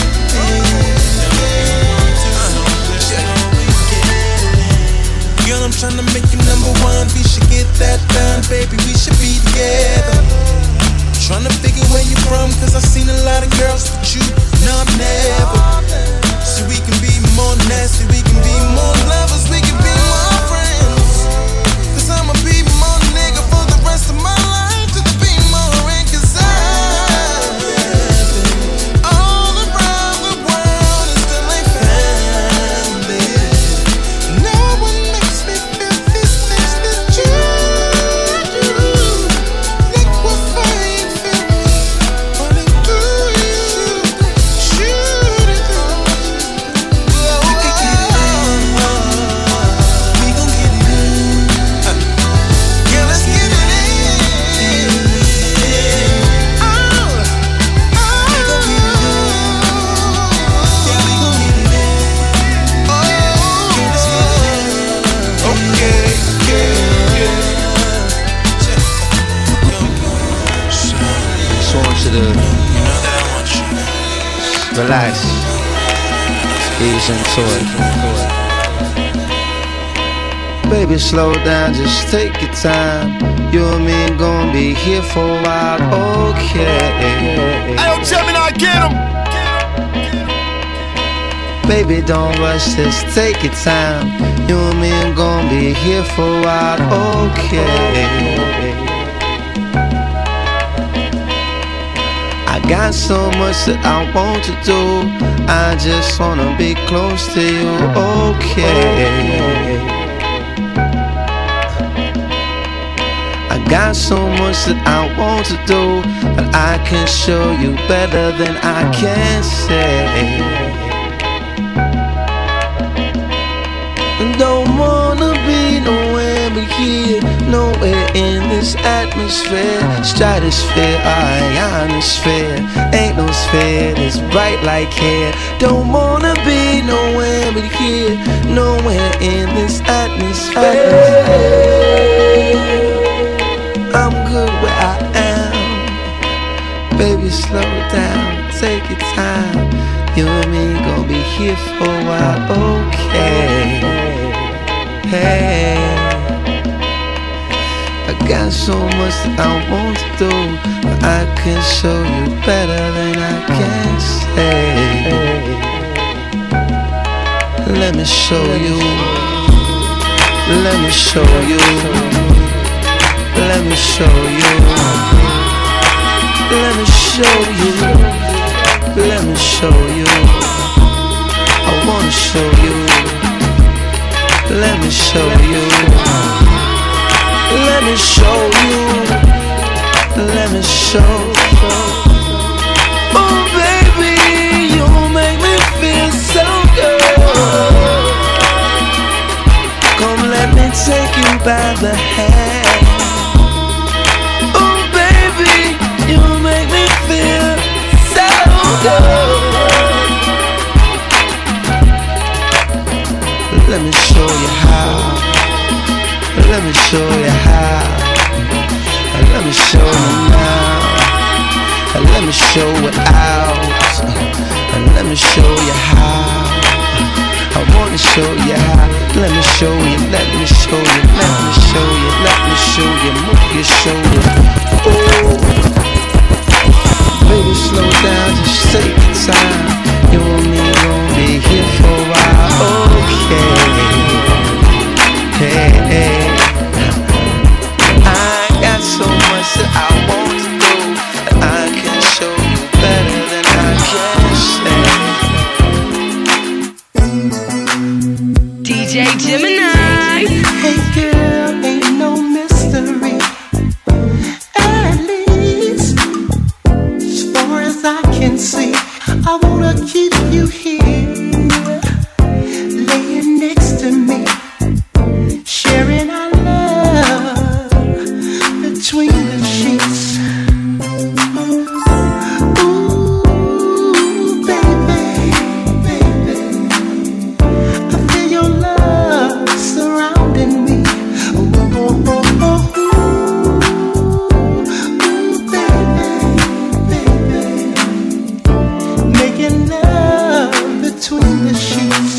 Girl, I'm tryna make you number one. We should get that done, baby. We should be together. Tryna figure where you from, cause I've seen a lot of girls, but you, no, I've never. So we can be more nasty, we can be more lovers, we can be more friends. Cause I'ma be more nigga for the rest of my life till the be more in. Cause I've been all around the world and still ain't found it. No one makes me feel these things that you do. Liquefy and feel me running through you, shooting through. We could get it in, we gon' get it in. Yeah, let's get it in. Oh, we gon' get it in. Yeah, we gon' get it in. Oh, yeah, let's get it in. Okay, yeah. Just want you to relax, ease into it. Baby, slow down, just take your time. You and me gon' be here for a while, okay? Hey, yo, Gemini, get him! Baby, don't rush, just take your time. You and me gon' be here for a while, okay? I got so much that I want to do. I just wanna be close to you, okay? I got so much that I want to do, but I can show you better than I can say. Don't wanna be nowhere but here, nowhere in this atmosphere. Stratosphere, ionosphere, ain't no sphere that's bright like hair. Don't wanna be nowhere but here, nowhere in this atmosphere. I'm good where I am. Baby, slow down, take your time. You and me gon' be here for a while, okay? Hey, I got so much that I want to do, but I can show you better than I can say. Let me show you. Let me show you. Let me show you. Let me show you. Let me show you. I wanna show you. Let me show you. Let me show you. Let me show. Oh baby, you make me feel so good. Come let me take you by the hand. Oh baby, you make me feel so good. Let me show you how. Let me show you how. Let me show you now. Let me show it out. Let me show you how. I wanna show you how. Let me show you. Let me show you. Let me show you. Let me show you. Move your shoulder. Oh, baby, slow down. Just take your time. You and me gon' be here for a while. Okay. Hey, hey. I got so much that I want to do, that I can show you better than I can say. Gemini. Hey girl, ain't no mystery. At least, as far as I can see, I wanna keep you here, laying next to me, sharing our love between the sheets. Ooh, baby, baby, I feel your love surrounding me. Ooh, oh, oh, oh, ooh, baby, baby, making love between the sheets.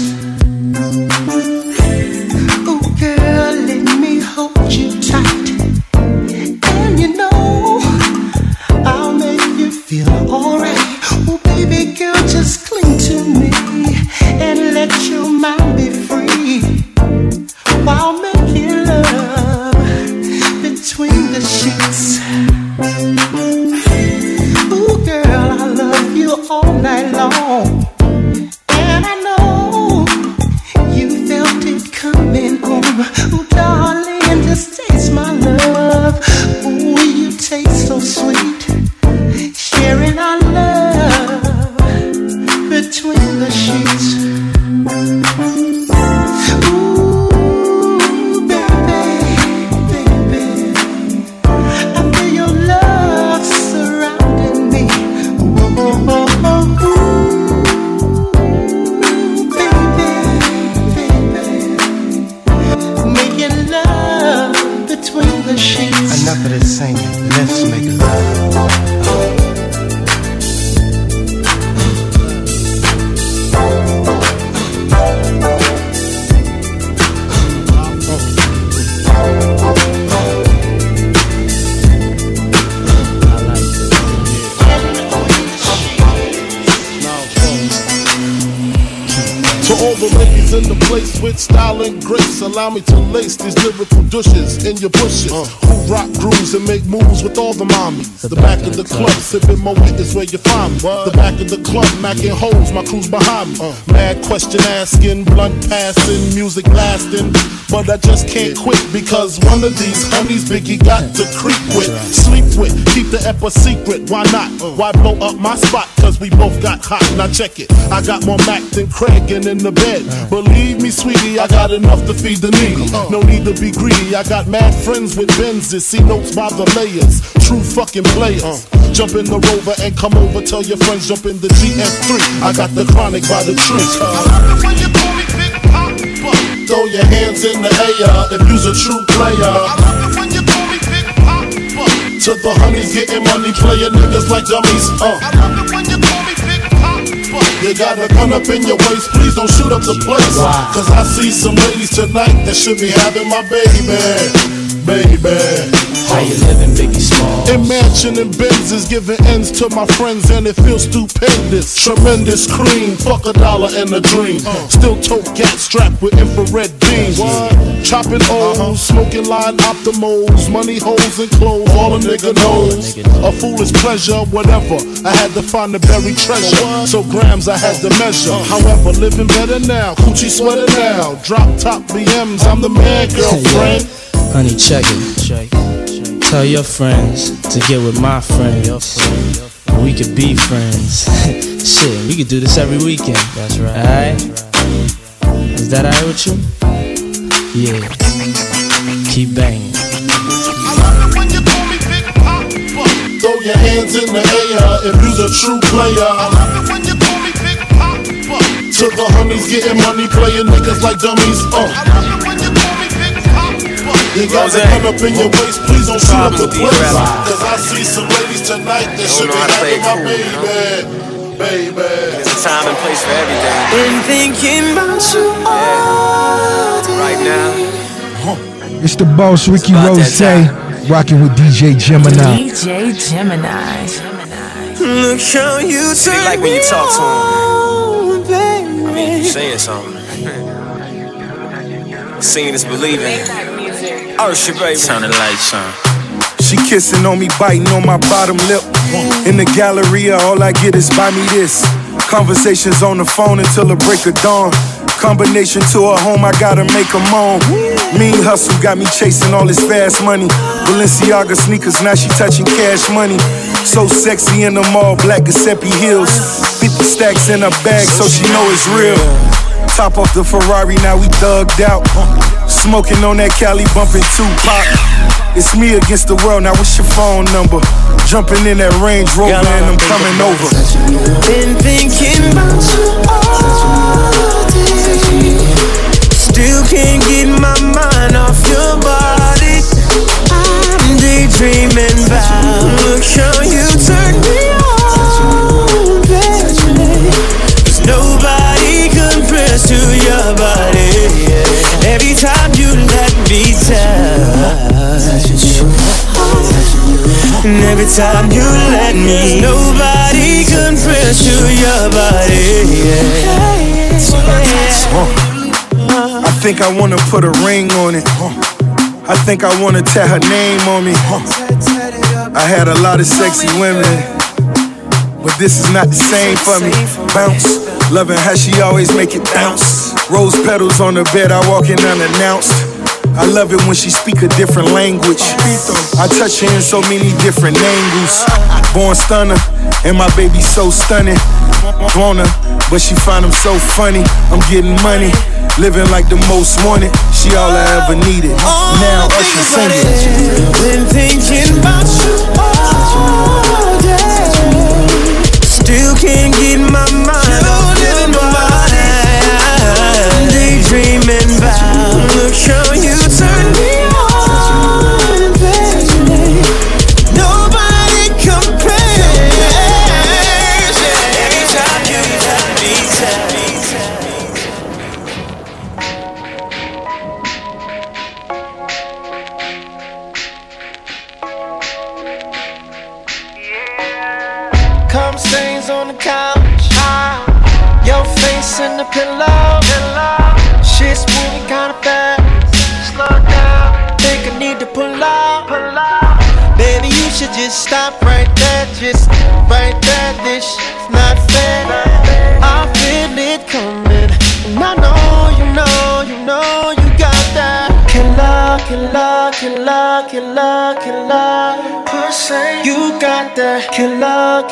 Ooh, girl, let me hold you tight. And you know, I'll make you feel alright. Oh, baby girl, just cling to me and let your mind be free while making love between the sheets. Ooh, girl, I love you all night long. And I know you felt it coming on. Ooh, darling, just taste my love. Ooh, you taste so sweet. Sharing our love between the sheets. Ooh, baby, baby, I feel your love surrounding me. Oh, oh, oh, oh, ooh, baby, baby, making love between the sheets. Enough of this singing, let's make love. To all the ladies in the place with style and grace, allow me to lace these lyrical douches in your bushes. Who rock grooves and make moves with all the mommies. The back of the club, sipping my weed is where you find me. The back of the club, macking holes, my crew's behind me. Mad question asking, blunt passing, music lasting. But I just can't quit because one of these honeys Biggie got to creep with, sleep with, keep the ep a secret. Why not? Why blow up my spot? Cause we both got hot. Now check it. I got more Mac than Craig and in the bed. Believe me, sweetie, I got enough to feed the needy. No need to be greedy. I got mad friends with Benzes. See notes by the layers. True fucking players. Jump in the Rover and come over. Tell your friends jump in the GS3. I got the chronic by the tree. Throw your hands in the air if you's a true player. To the honeys getting money, playing niggas like dummies. You got a gun up in your waist, please don't shoot up the place. Cause I see some ladies tonight that should be having my baby. How you living, Biggie Small? In mansion and Benzes, giving ends to my friends and it feels stupendous. Tremendous cream, fuck $1 and a dream. Still tote gat strapped with infrared beams. Chopping O's, smoking line optimals, money holes and clothes, all a nigga knows. A foolish pleasure, whatever. I had to find the buried treasure, so grams I had to measure. However, living better now, coochie sweater now. Drop top BMs, I'm the man, girlfriend. Honey, check it. Tell your friends to get with my friends. We could be friends. Shit, we could do this every weekend. That's right. Alright? Is that alright with you? Yeah. Keep banging. Throw your hands in the air if you's a true player. To the honeys getting money, playing niggas like dummies. You got to come up in your waist, please don't shoot up the place. Cause I see some ladies tonight that should be having my baby. There's a time and place for everything. Been thinking about you all day. Right now. It's the boss, Ricky Rose, rocking with DJ Gemini. DJ Gemini. Look how you turn like when you talk to him. Baby. I mean, you saying something. Seeing is believing. Oh shit, baby. Sounding like son. She kissing on me, biting on my bottom lip. In the Galleria, all I get is buy me this. Conversations on the phone until the break of dawn. Combination to her home, I gotta make her moan. Mean hustle got me chasing all this fast money. Balenciaga sneakers, now she touching cash money. So sexy in them all black Giuseppe heels. 50 stacks in her bag, so she know it's real. Top off the Ferrari, now we thugged out. Smoking on that Cali, bumping Tupac. It's me against the world, now what's your phone number? Jumping in that Range Rover and I'm coming over. Been thinking about you all day. Still can't get my mind off your body. I'm daydreaming about look how you turn me on, baby. 'Cause nobody compares to your body. Every time you let me touch you, and every time you let me, nobody compares to your body. I think I wanna put a ring on it. I think I wanna tat her name on me. I had a lot of sexy women, but this is not the same for me. Bounce, loving how she always make it bounce. Rose petals on the bed, I walk in unannounced. I love it when she speak a different language. I touch her in so many different angles. Born stunner, and my baby so stunning. Want her, but she find him so funny. I'm getting money, living like the most wanted. She all I ever needed. Now Usher singing. Been thinking about you all day. Still can't get my mind off your body. I'm daydreaming about look how you turn me on, baby. Nobody compares. Every time you let me touch. Cum stains on the couch, your face in the pillow. Shit's moving kinda fast. Slow down, think I need to pull out. Baby, you should just stop right there, just right there. This shit's not fair. I feel it coming, and I know you got that. Killer, pussy. You got that killer,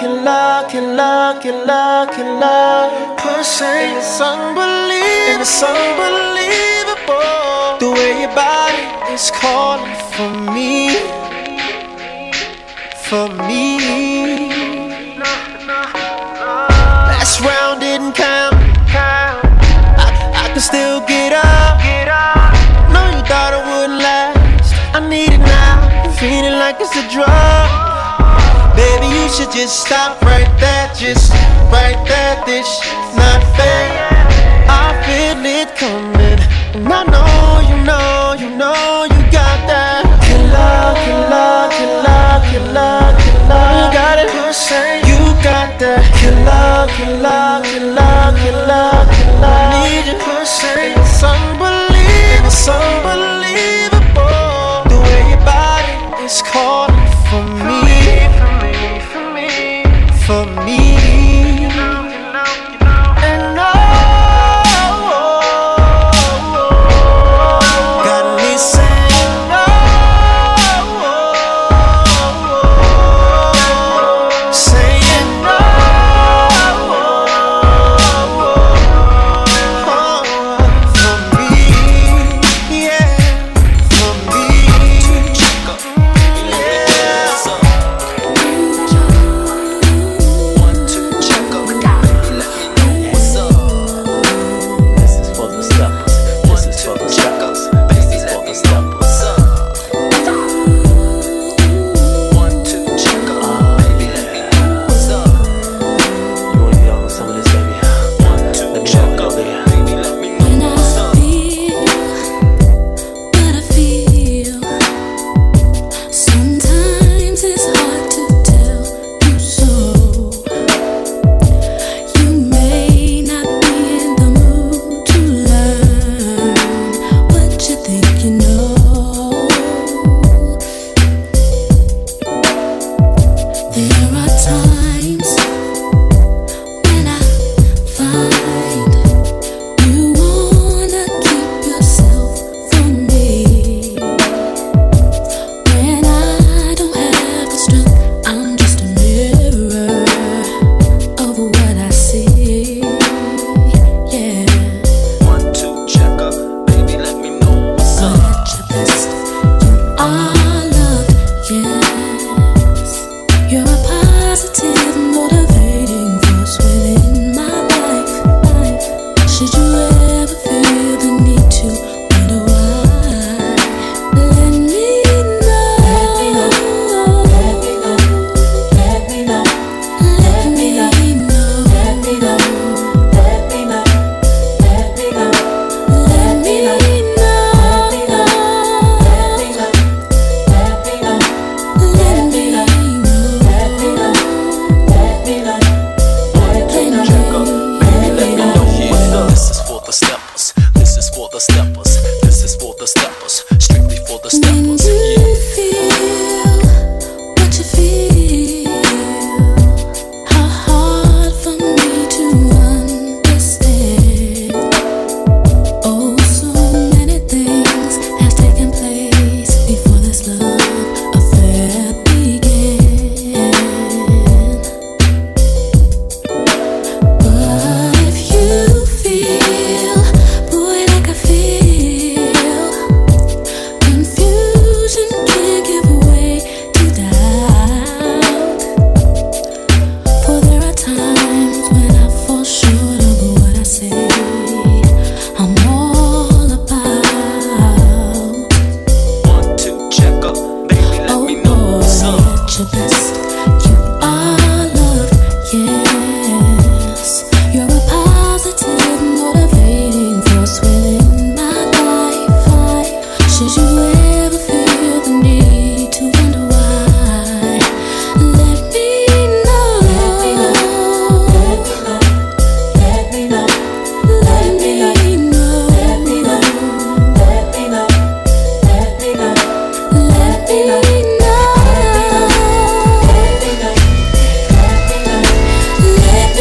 pussy. And it's unbelievable the way your body is calling for me. Last round didn't count. I can still get up. No, you thought it wouldn't last. I need it now, feeling like it's a drug. Baby, you should just stop right there, just right there. This shit's not fair. I feel it coming, and I know you got that killer. You got it, you got that killer. Need you, it's unbelievable the way your body is calling for me. And got me saying saying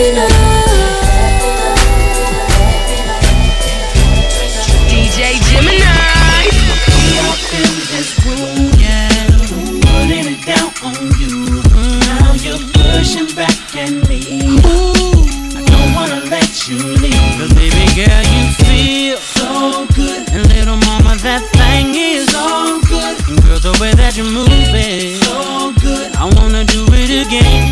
DJ Gemini. We up in this room, yeah, putting it down on you. Now you're pushing back at me. I don't wanna let you leave. 'Cause baby girl, you feel so good. And little mama, that thing is so good. And girl, the way that you move it, so good. I wanna do it again,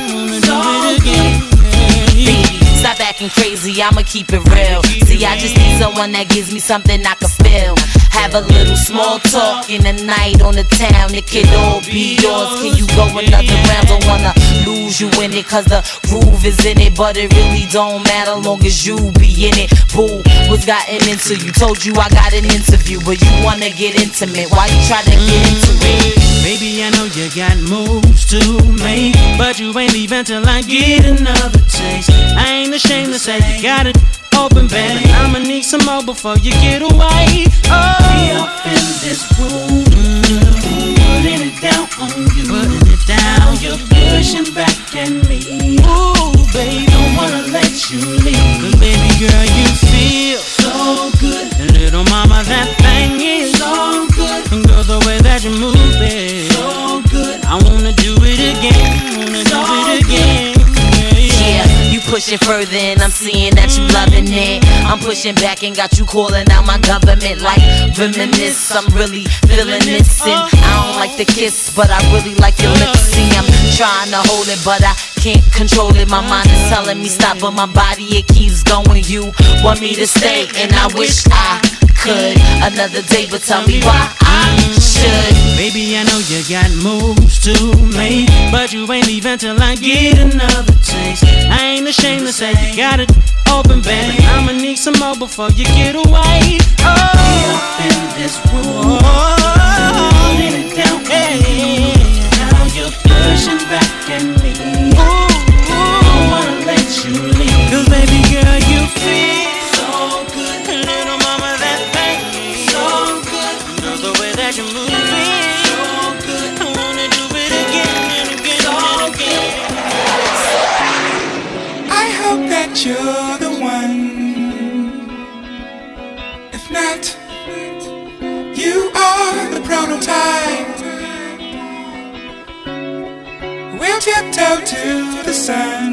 Baby, stop acting crazy, I'ma keep it real. See, I just need someone that gives me something I can feel. Have a little small talk in the night on the town. It could all be yours. Can you go another round? Don't wanna lose you in it, 'cause the groove is in it. But it really don't matter long as you be in it. Boo, what's gotten into you? Told you I got an interview, but you wanna get intimate. Why you try to get into it? Baby, I know you got moves to make, but you ain't leaving till I get another taste. I ain't ashamed to say you got it open, baby. I'ma need some more before you get away. Oh, we up in this room, putting it down on you. Putting it down, you're pushing back at me. Ooh, baby, don't wanna let you leave. 'Cause baby girl, you feel so good. And little mama, that thing is so good. And girl, the way that you move it, so good. I wanna do it again, Yeah, you pushing further and I'm seeing that you loving it. I'm pushing back and got you calling out my government like reminisce. I'm really feeling this, and I don't like the kiss, but I really like your lips. See, I'm trying to hold it, but I can't control it. My mind is telling me stop, but my body, it keeps going. You want me to stay, and I wish I could another day, but tell me why I should. Baby, I know you got moves to make, but you ain't leaving till I get another taste. I ain't ashamed to say you got it open, baby. I'ma need some more before you get away. Oh, we up in this room, putting it down, hey. Now you're pushing back at me. Ooh, don't wanna let you leave. 'Cause baby girl, you feel so good. Little mama, that thing is so good. Girl, the way that you move it, so good. I wanna do it again and again and again. I hope that you're the one. If not, you are the prototype. We'll tiptoe to the sun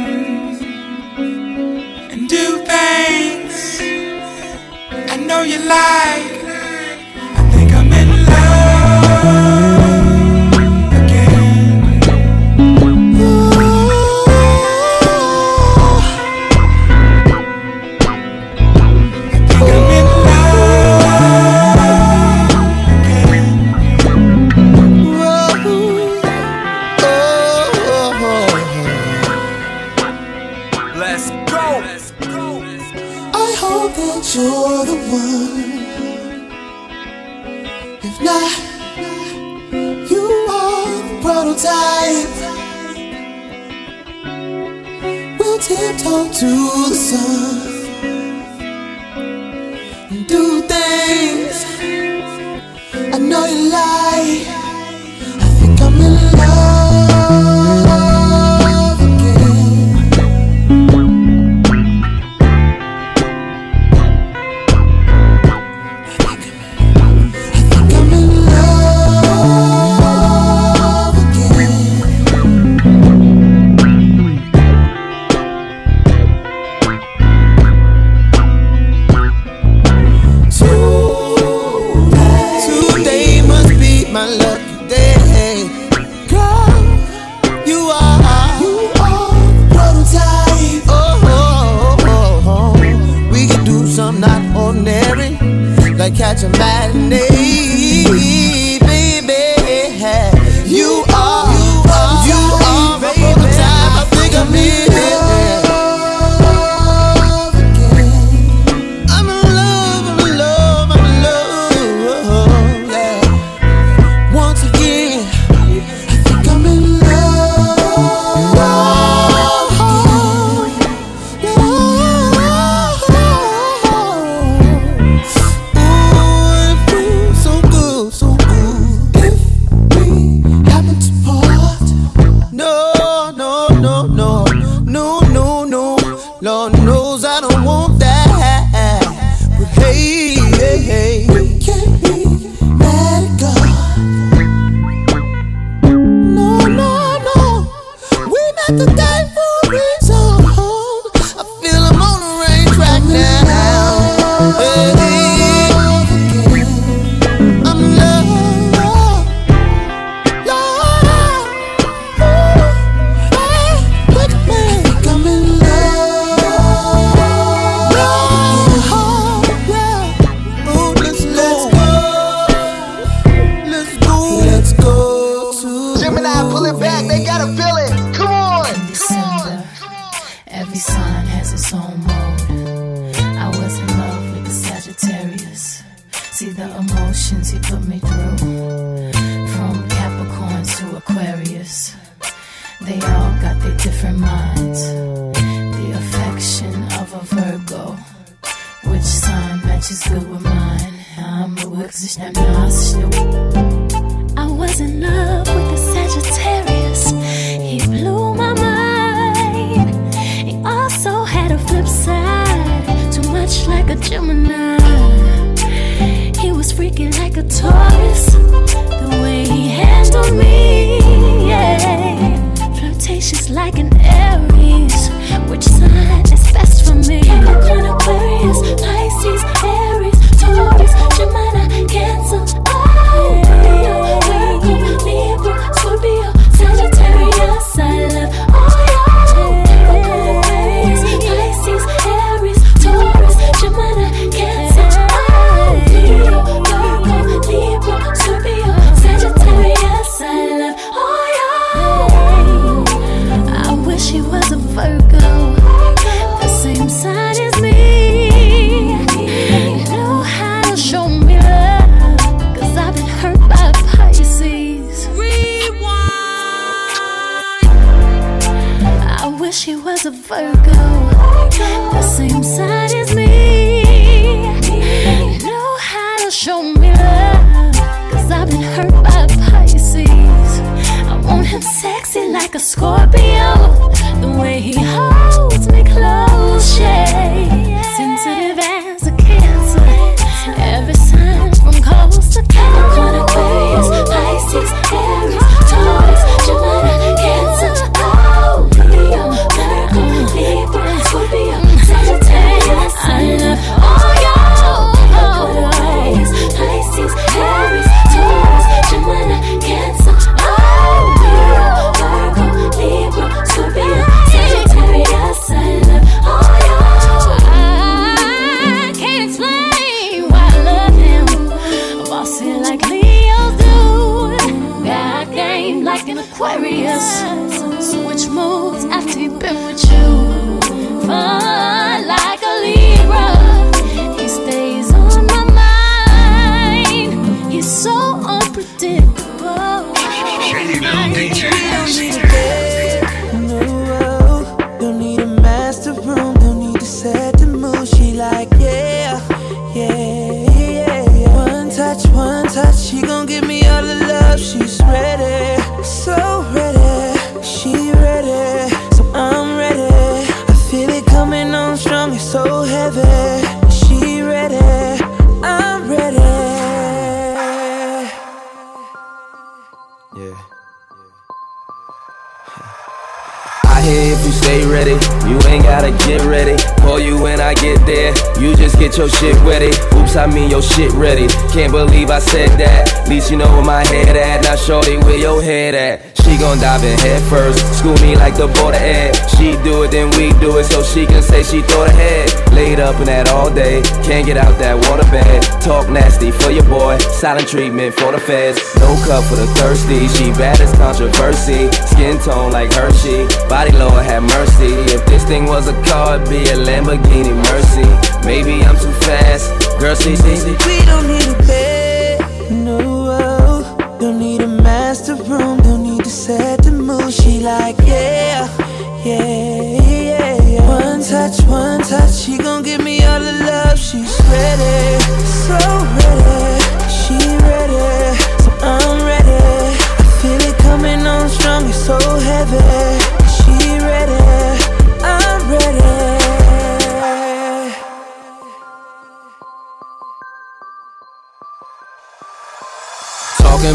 and do things I know you like. I think I'm in love again. You're the one. If not, you are the prototype. We'll tiptoe to the sun and do things I know you like. I think I'm in love again. My love. Lord knows I don't want that. But hey, hey, hey, we can't be mad at God. No, no, no, we met today for a reason. I feel I'm on the rain track now. Hey, I'm in love, Lord. Hey, look at me, I think I'm in love. Yeah. Oh, let's go to Gemini, pull it back, they gotta feel it. Come on. In December, every sign has its own mode. I was in love with the Sagittarius. See the emotions he put me through. From Capricorns to Aquarius. They all got their different minds. The affection of a Virgo. Which sign matches good with mine? I'm the I was in love with the Sagittarius. He blew my mind. He also had a flip side. Too much like a Gemini. He was freaky like a Taurus. The way he handled me, yeah. Flirtatious like an Aries. Which sign is best for me? Capricorn, Aquarius, Pisces, Aries, Taurus, Gemini, Cancer. Leo, Virgo, Libra, Scorpio, Sagittarius. I love all y'all. Aquarius, Pisces, Aries, Taurus, Gemini, Cancer. Leo, Virgo, Libra, Scorpio, Sagittarius. I love all y'all. I wish he was a Virgo, the same sign as me. You know how to show me love, 'cause I've been hurt by Pisces. I wish he was a Virgo, the same sign as me. You know how to show me love, 'cause I've been hurt by Pisces. I want him sexy like a Scorpio, the way he holds me close, yeah. Sensitive as a Cancer, every sign from coast to Capricorn, Aquarius, Pisces, Aries, Taurus, Gemini, Cancer. Oh, Leo, Virgo, Libra, Scorpio, Sagittarius. I love all y'all. Aquarius, Pisces, Aries, Taurus, Gemini, Cancer. Oh, Leo, Virgo, Libra, Scorpio, Sagittarius. I love all y'all. I can't explain why I love him. Bossy like Leos do. Got game like an Aquarius. Switch modes after he been with you. Fun like a Libra. He stays on my mind. He's so unpredictable. No, don't need a master room, don't need to set the mood. She like, yeah, yeah, yeah, yeah. One touch, she gon' give me all the love. She's ready, so ready. She ready, so I'm ready. I feel it coming on strong, it's so heavy. She ready, I'm ready. Yeah. I hear if you stay ready, you ain't gotta get ready. Call you when I get there, you just get your shit ready. Oops, I mean your shit ready. Can't believe I said that. At least you know where my head at. Now shorty, where your head at? She gon' dive in head first, school me like the border ed. She do it, then we do it, so she can say she thought ahead. Laid up in that all day, can't get out that water bed. Talk nasty for your boy, silent treatment for the feds. No cup for the thirsty, she bad as controversy. Skin tone like Hershey, body Lord have mercy. If this thing was a car, it'd be a Lamborghini Mercy. Maybe I'm too fast, girl, see. We don't need a bed, no, don't need a master room, don't need to set the mood. She like, yeah, yeah, yeah, yeah. One touch, she gon' give me all the love. She's ready, so ready. She ready, so I'm ready. I feel it coming on strong, it's so heavy. She ready, I'm ready.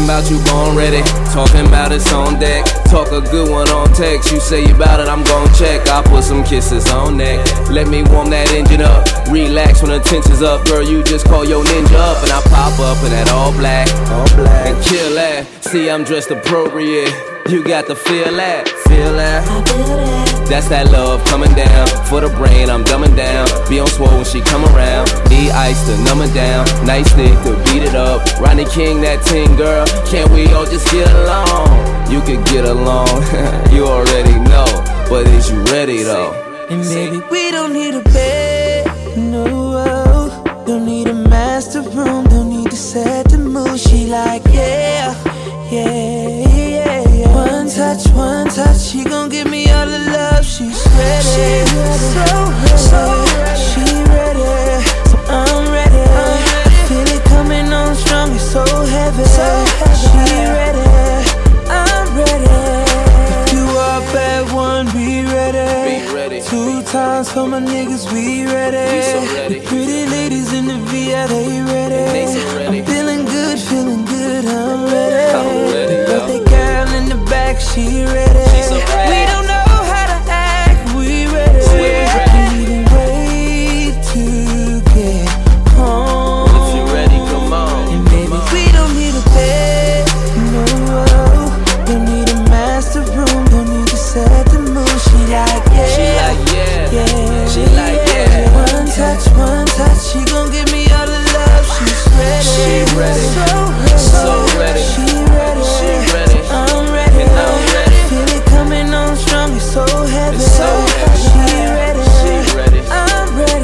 Talking about you born ready, talking about it's on deck. Talk a good one on text, you say you bout it, I'm gon' check. I'll put some kisses on neck, let me warm that engine up. Relax when the tension's up, girl, you just call your ninja up. And I pop up in that all black, and kill that. See, I'm dressed appropriate, you got to feel that, feel that. That's that love coming down, for the brain I'm dumbing down. Be on swole when she come around, need ice to numb it down. Nice stick to beat it up, Ronnie King that ting girl. Can't we all just get along? You could get along, you already know. But is you ready though? And baby, we don't need a bed, no. Don't need a master room, don't need to set the mood. She like, yeah, yeah, yeah, yeah. One touch, she gon' give me all the love. She's ready, so ready. She ready, so I'm ready. I feel it coming on strong, it's so heavy. She ready, I'm ready. If you are bad one, be ready. 2 times for my niggas, we ready. The pretty ladies in the VI, they ready. I'm feeling good, I'm ready. The birthday girl in the back, she ready. We don't know how to act, we ready. Can't even wait to get home. If you ready, come on. And baby, we don't need a bed, no. Don't need a master room, don't need to set the mood. She like, yeah. She like, yeah. One touch, she gon' give me all the love. She's ready. She ready. So ready. She ready. I'm ready. And I'm ready. Feel it coming on strong. It's so heavy. She ready. I'm ready.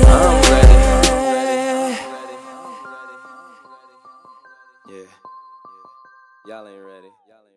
Yeah. Y'all ain't ready.